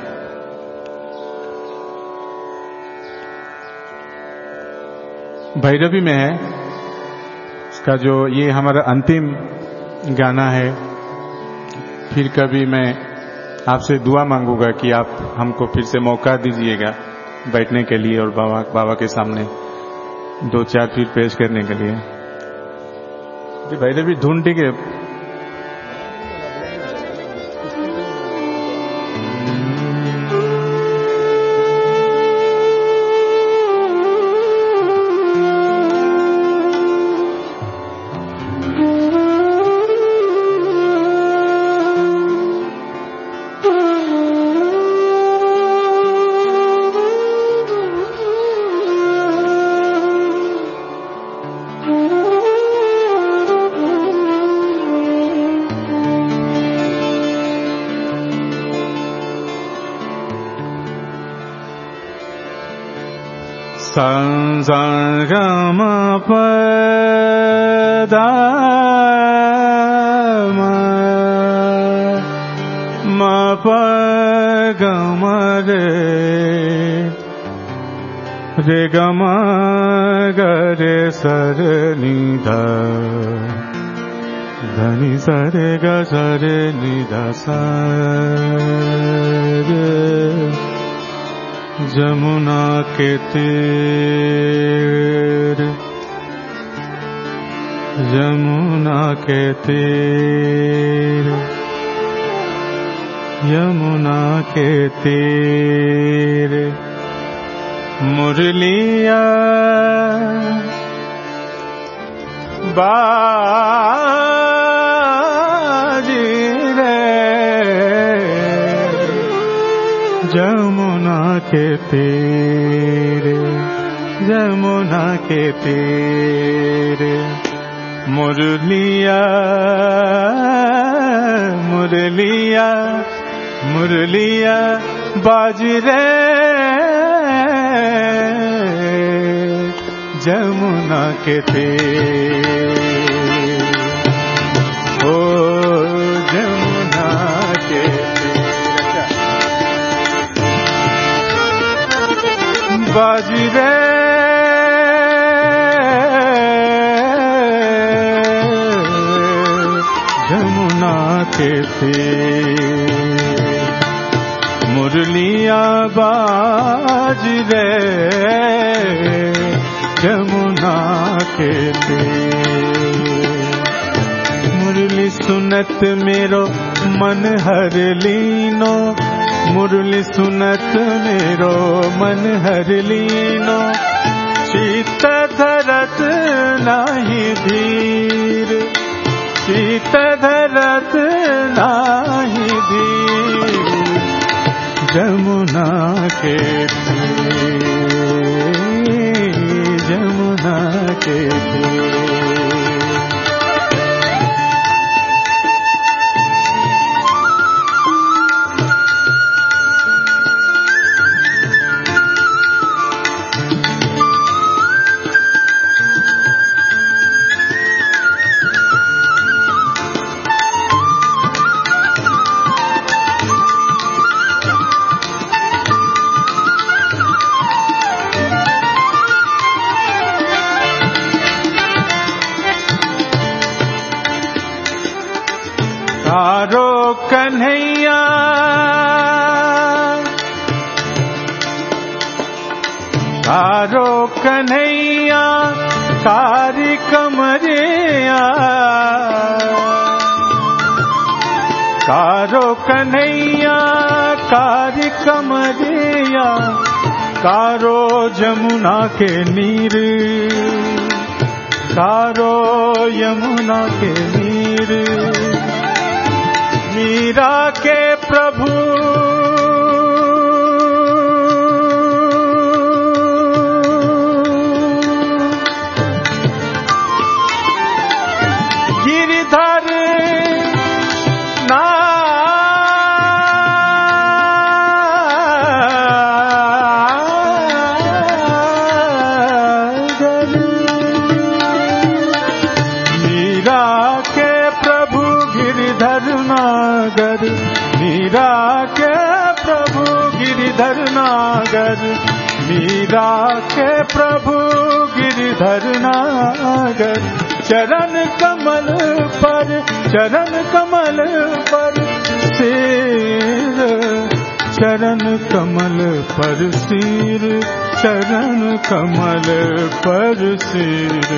भैरवी में है इसका जो ये हमारा अंतिम गाना है। फिर कभी मैं आपसे दुआ मांगूंगा कि आप हमको फिर से मौका दीजिएगा बैठने के लिए और बाबा बाबा के सामने दो चार चीज पेश करने के लिए। भैरवी धुन ठीक है। sa ga ma pa da ma ma pa ga ma re re ga ma ga re sa re ni da da ni sa re ga sa re ni da sa re Jamuna के तीर यमुना के तीर यमुना के तीर मुरलिया बाजी रे जमुना के तीर यमुना के तीर मुरलिया मुरलिया मुरलिया बाज रे जमुना के तीर ओ जमुना के बाज रे जमुना के तीर मुरलिया बाज रे जमुना के तीर मुरली सुनत मेरो मन हर लीनो मुरली सुनत मेरो मन हर लीनो शीत धरत नाही धीर शीत धरत नाही धीर जमुना के तीर जमुना के तीर कारो कन्हैया कारो कन्हैया कारी कमरिया कारो कन्हैया कारी कमरिया कारो जमुना के नीर कारो यमुना के नीर मीरा के प्रभु गिरिधर नागर मीरा के प्रभु गिरिधर नागर मीरा के प्रभु गिरिधर नागर मीरा के प्रभु गिरिधर नागर चरण कमल पर चरण कमल पर सिर चरण कमल पर सिर चरण कमल पर सिर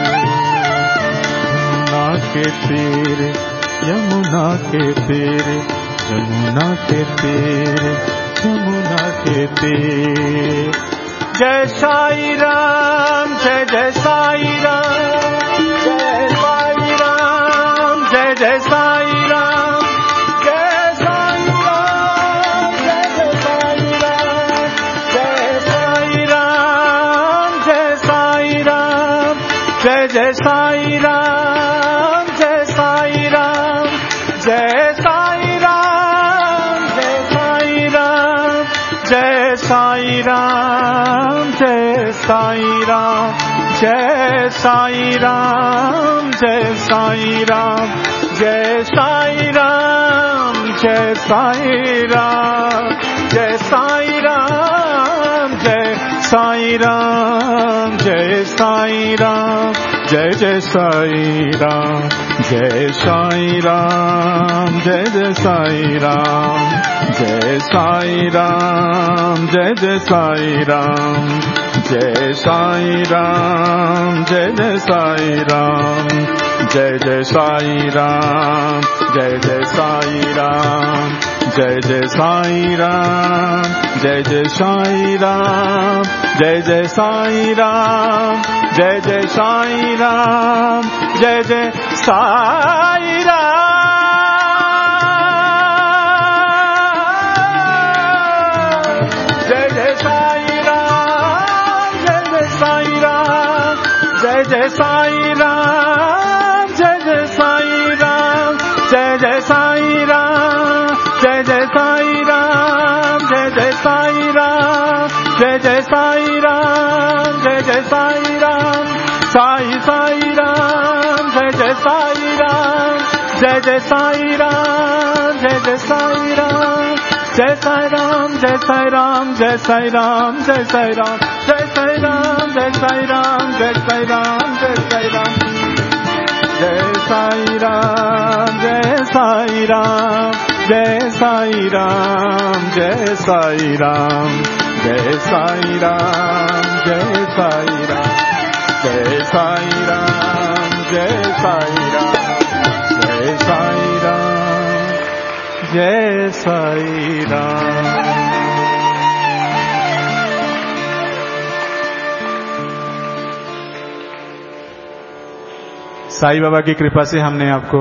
यमुना के तीर यमुना के तीर यमुना के तीर यमुना के तीर जय साई राम जय जय साई राम जय साई राम जय जय साई राम जय साई राम जय जय साई राम जय साई राम जय साई राम जय जय साई राम जय साई राम जय साई राम जय साई राम जय साई राम जय साई साई राम, जय साई राम, जय साई राम, जय साई राम, जय साई राम, जय साई राम, जय साई राम, जय साई राम, जय जय साई राम, जय साई राम, जय जय साई राम, जय साई राम, जय जय साई राम, जय साई राम, जय जय साई राम, जय जय साई राम, जय जय साई राम, जय जय साई राम, जय जय साई राम, जय जय साई राम, जय जय साई राम, जय जय साई राम, जय जय साई राम, जय जय साई राम, जय जय साई राम, जय जय साई राम, जय जय साई राम, जय जय साई राम, जय जय साई राम, जय जय साई राम, जय जय साई राम, साई साई राम, जय जय साई राम, जय जय साई राम, जय जय साई राम, जय साई राम, जय साई राम, जय साई राम, जय साई राम, जय साई राम, जय साई राम, जय साई राम, जय साई राम, जय साई राम, जय साई राम, जय साई राम, जय साई राम, जय साई राम, जय साई राम, जय साई राम, जय साई राम, जय साई राम, जय साई राम। साईं बाबा की कृपा से हमने आपको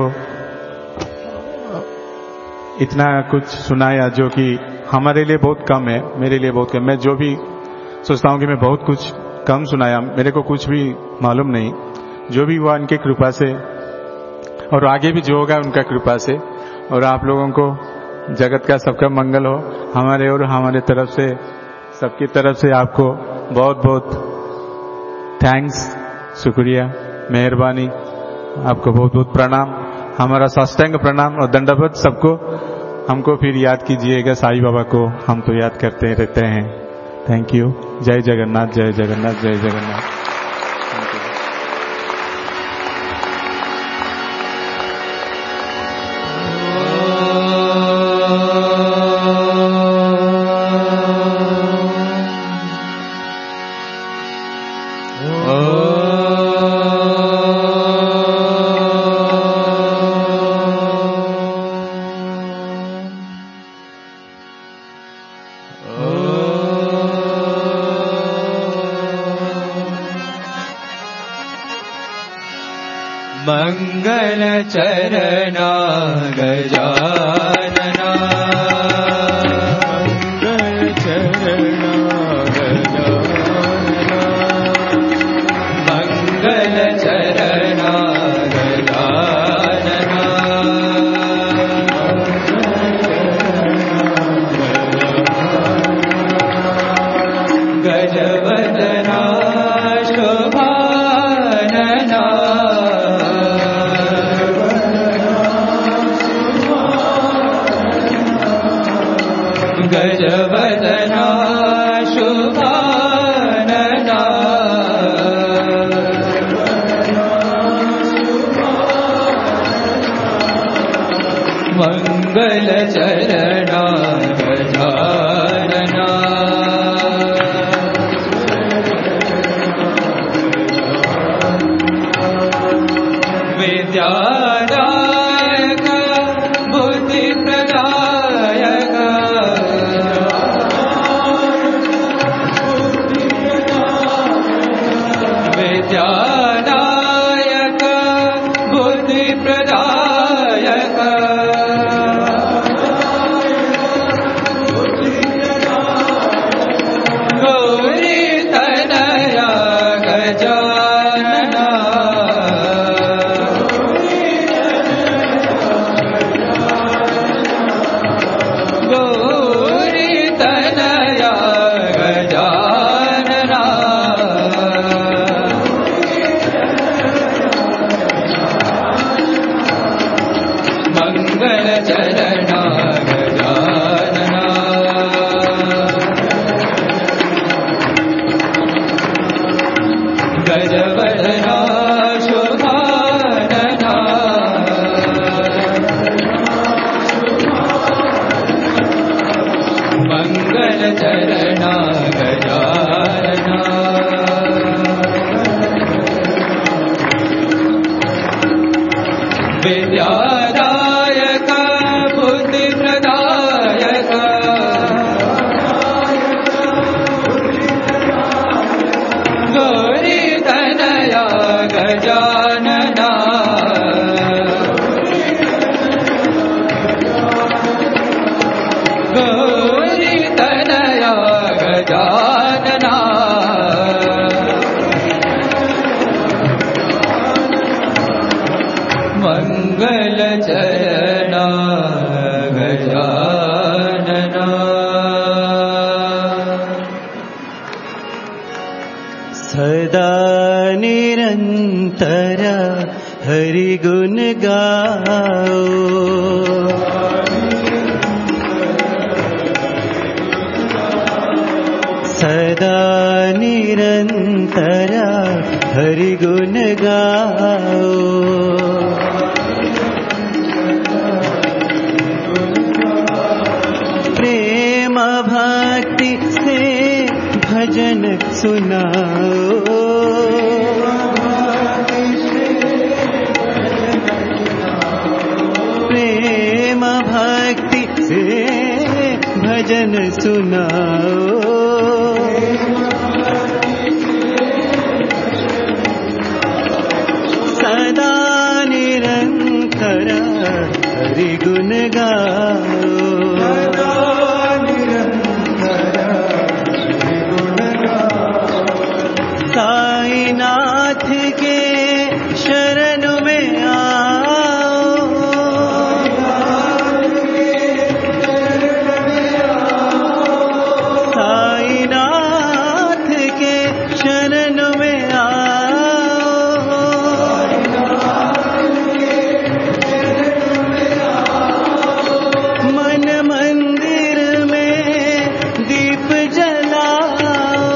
इतना कुछ सुनाया जो कि हमारे लिए बहुत कम है, मेरे लिए बहुत कम। मैं जो भी सोचता हूँ कि मैं बहुत कुछ कम सुनाया, मेरे को कुछ भी मालूम नहीं। जो भी हुआ उनके कृपा से, और आगे भी जो होगा उनका कृपा से। और आप लोगों को जगत का सबका मंगल हो। हमारे और हमारे तरफ से, सबकी तरफ से आपको बहुत बहुत थैंक्स, शुक्रिया, मेहरबानी, आपको बहुत बहुत प्रणाम, हमारा साष्टांग प्रणाम और दंडवत सबको। हमको फिर याद कीजिएगा, साईं बाबा को हम तो याद करते रहते हैं। Thank you. जय जगन्नाथ, जय जगन्नाथ, जय जगन्नाथ। मंगल चरणा गजानना, मंगल चरणा गजानना, मंगल चरणा गजानना, गजवदना शोभानना, गजवदना शुभानना, मंगल चरणा गजानना, विद्यादायक बुद्धि प्रदायक, विद्यादायक बुद्धि प्रदायक, गौरी तनया गजानना, गौरी तनया गजानना, गजवदना शुभानना मंगल चरणा गजानना विद्यादायक बुद्धि प्रदायक गौरी तनया गजानना गौरी तनया गजानना मंगल चरणा गजानना सदा निरंतर हरि गुण गाओ सदा निरंतर हरि गुण गाओ प्रेम भक्ति से भजन सुनाओ प्रेम भक्ति से भजन सुनाओ सदा निरंतर हरि गुण गाओ साईनाथ के शरण में आओ साईनाथ के शरण में आओ मन मंदिर में दीप जलाओ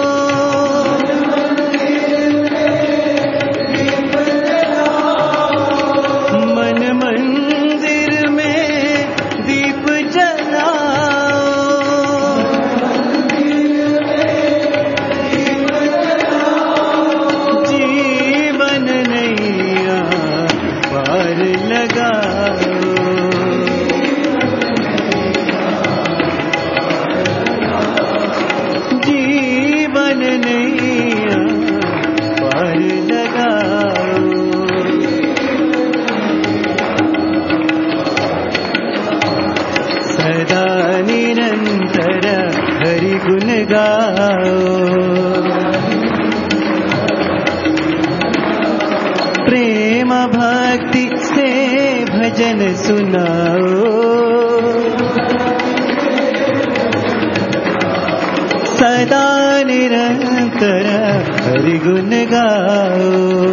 मंदिर में दीप जलाओ जीवन नैया पार लगाओ जीवन नैया पार लगाओ सदा निरंतर हरि गुण गाओ प्रेम भक्ति से भजन सुनाओ सदा निरंतर हरि गुण गाओ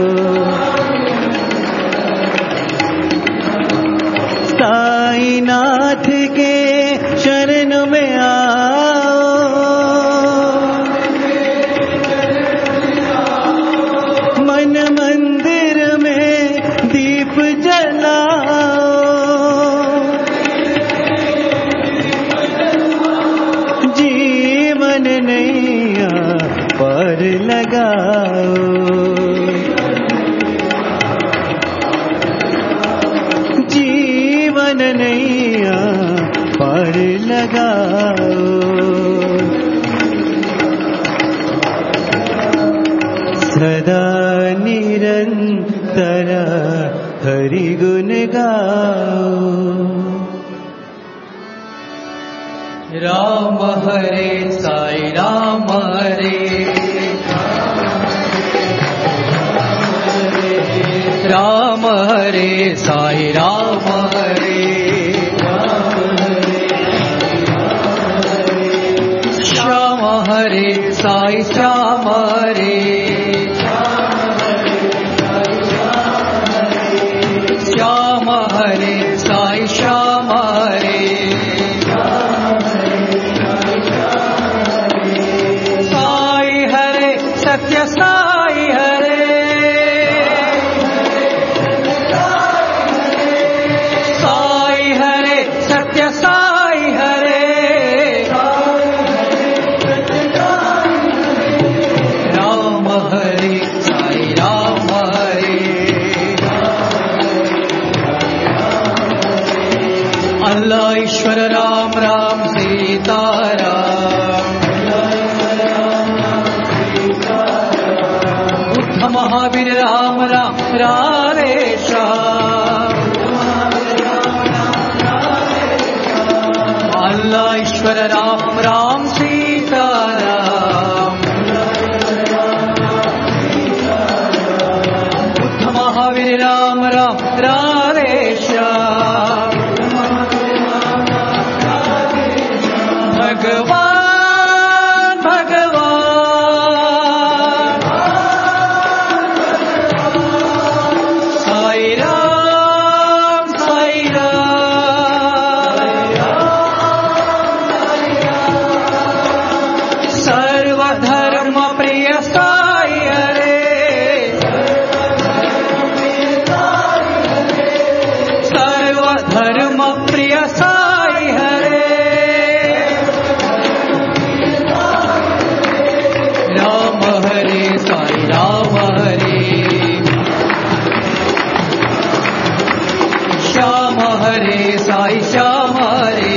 साईनाथ के शरण में आओ मन मंदिर में दीप जलाओ जीवन नैया पार लगाओ जीवन नैया पार लगाओ सदा निरंतर हरि गुण गाओ राम हरे साई राम हरे राम हरे साई राम हरे श्याम हरे साई श्याम हरे श्याम हरे साई श्याम हरे साई हरे सत्य साई हरे हरे साई राम हरे अल्लाह ईश्वर राम राम सीता राम बुद्ध महावीर राम राम राधे श्याम अल्लाह ईश्वर राम राम सीता राम बुद्ध महावीर राम राम राधे श्याम भगवान भगवान साई राम साई राम सर्वधर्म प्रिय साई हरे सर्वधर्म प्रिय साई हरे राम हरे साई राम हरे श्याम हरे साई श्याम हरे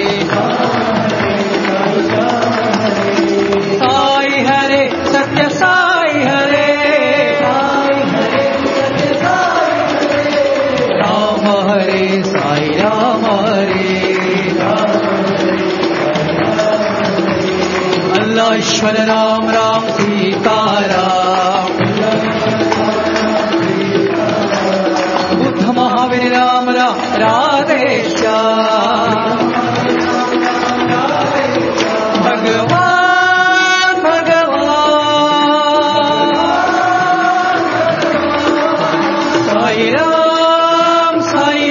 साई हरे सत्य साई हरे राम हरे साई राम हरे अल्लाह ईश्वर राम राम सीता राम बुद्ध महावीर राम राम राधे श्याम भगवान भगवान साई राम साई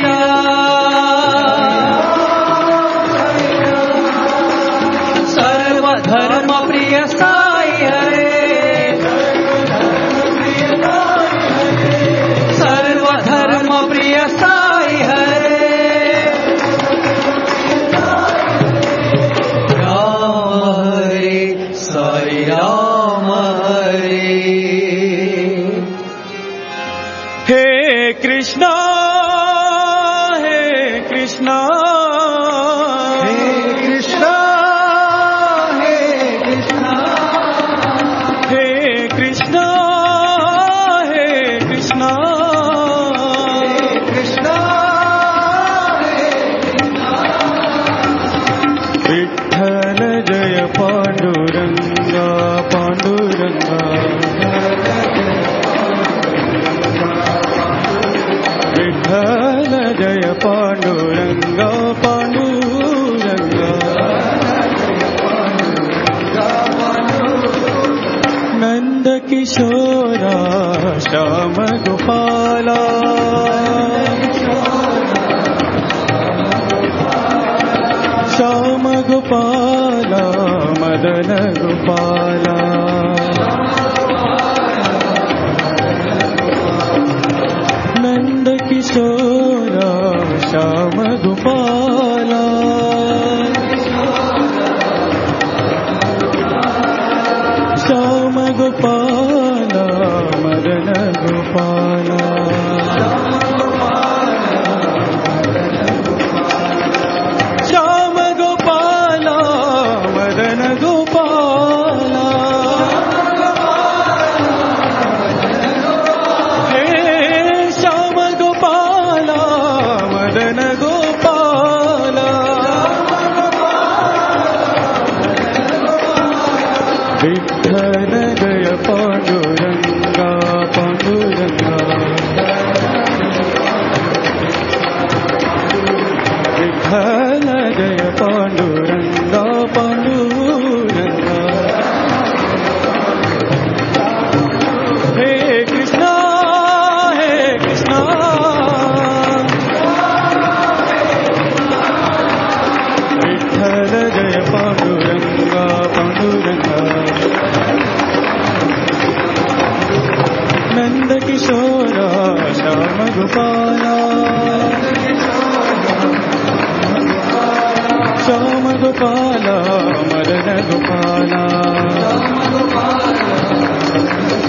राम सर्वधर्म प्रिय साई हरे सर्वधर्म प्रिय साई हरे राम हरे साई राम हरे हे कृष्णा हे कृष्णा हे कृष्णा हे कृष्णा हे कृष्णा हे कृष्णा कृष्णा विठ्ठल जय पांडुरंगा पांडुरंगा विठ्ठल जय पांडुरंगा पांडुरंगा नंद किशोरा श्याम गोपाला श्याम गोपाला मदन गोपाला नंद किशोरा श्याम गोपाला श्याम गोपाला मदन गोपाला श्याम गोपाला मदन गोपाला हे श्याम गोपाला मदन गोपाला विठ्ठल जय पांडुरंगा पांडुरंगा विठ्ठल जय पांडुरंगा पांडुरंगा हे कृष्णा हे कृष्णा विठ्ठल जय पांडुरंगा पांडुरंगा नंद किशोरा श्याम गोपाला श्याम गोपाला मदन गोपाला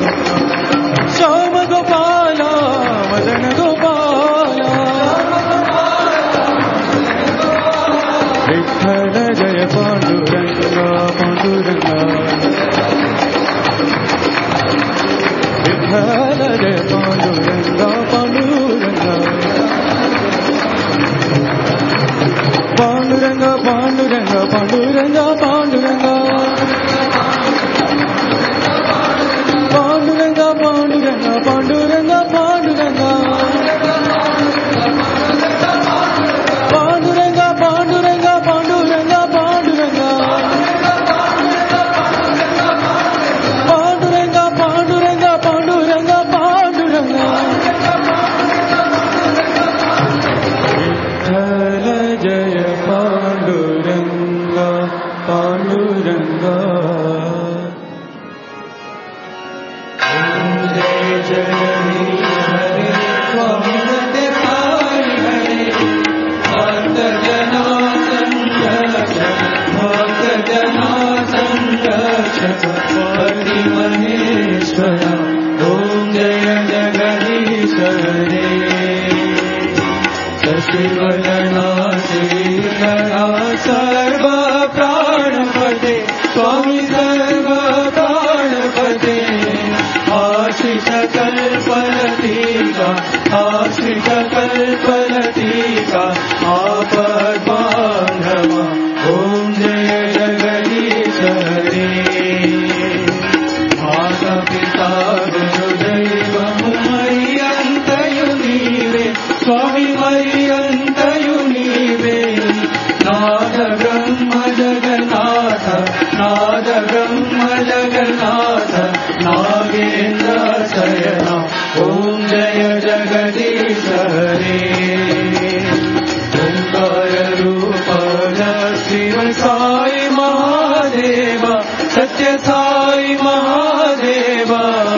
विठ्ठल जय पांडुरंगा पांडुरंगा पांडुरंगा पांडुरंगा पांडुरंगा पांडुरंगा पांडुरंगा पांडुरंगा पांडुरंगा पांडुरंगा पांडुरंगा पांडुरंगा पांडुरंगा पांडुरंगा पांडुरंगा पांडुरंगा पांडुरंगा पांडुरंगा विठ्ठल जय पांडुरंगा पांडुरंगा महेश्वरा ओम जय जगदीश हरे शशिवदना श्रीधरा सर्व प्राणपते स्वामी सर्व प्राणपते आश्रित कल्पलतिका आश्रित कल्पलतिका आपद्बान्धवा ओम जय जगदीश हरे माता पिता गुरुदैवं मय्यन्तयु नीवे स्वामी मय्यन्तयु नीवे नाद ब्रह्म जगन्नाथ नाद ब्रह्म जगन्नाथ नागेन्द्र शयना ओम जय जगदीश हरे ओंकार रूप शिव साई महादेव सत्य साई महादेव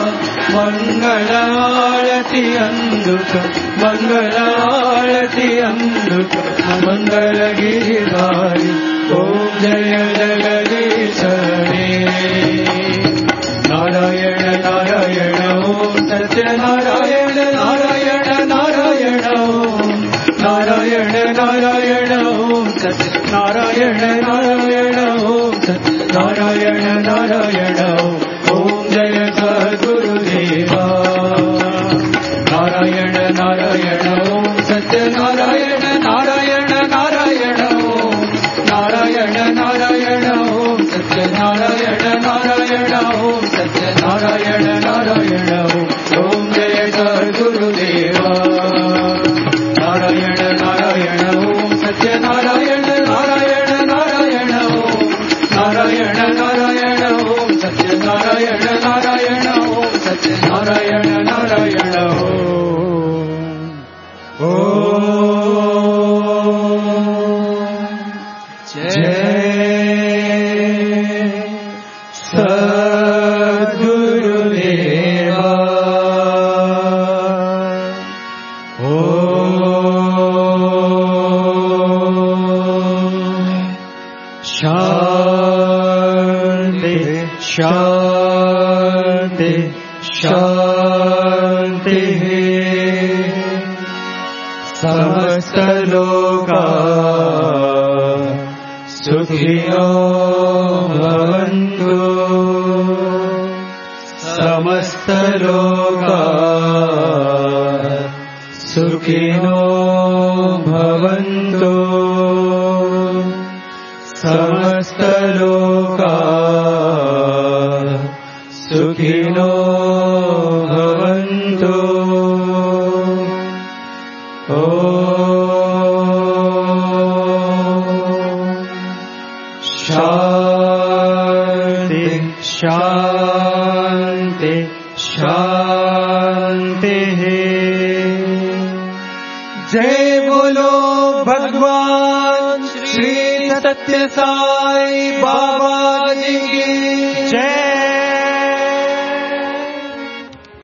मंगलारति अंदुक मंगलारति अंदुक मंगल गिरिधारी ओम जय जगदीश हरे नारायण नारायण ओम सत्य नारायण नारायण नारायण ओम नारायण नारायण ओम सत्य नारायण नारायण ओम सत्य नारायण नारायण ओम जय सद्गुरुदेवा नारायण नारायण ओम सत्य नारायण नारायण नारायण ओम नारायण नारायण ओम सत्य नारायण नारायण ओम सत्य नारायण नारायण ओम जय सद्गुरुदेवा नारायण नारायण ओम सत्य नारायण नारायण नारायण ओम नारायण नारायण ओम सत्य नारायण नारायण ओम सत्य नारायण नारायण ओम जय सद्गुरुदेवा शांति शांति शांति समस्त लोका सुखिनो भवन्तु समस्त लोका सुखिनो भवन्तु समस्त लोका सुखिनो भवन्तु शांति शांति शांति जय बोलो भगवान श्री सत्य साई बाबा जी की जय।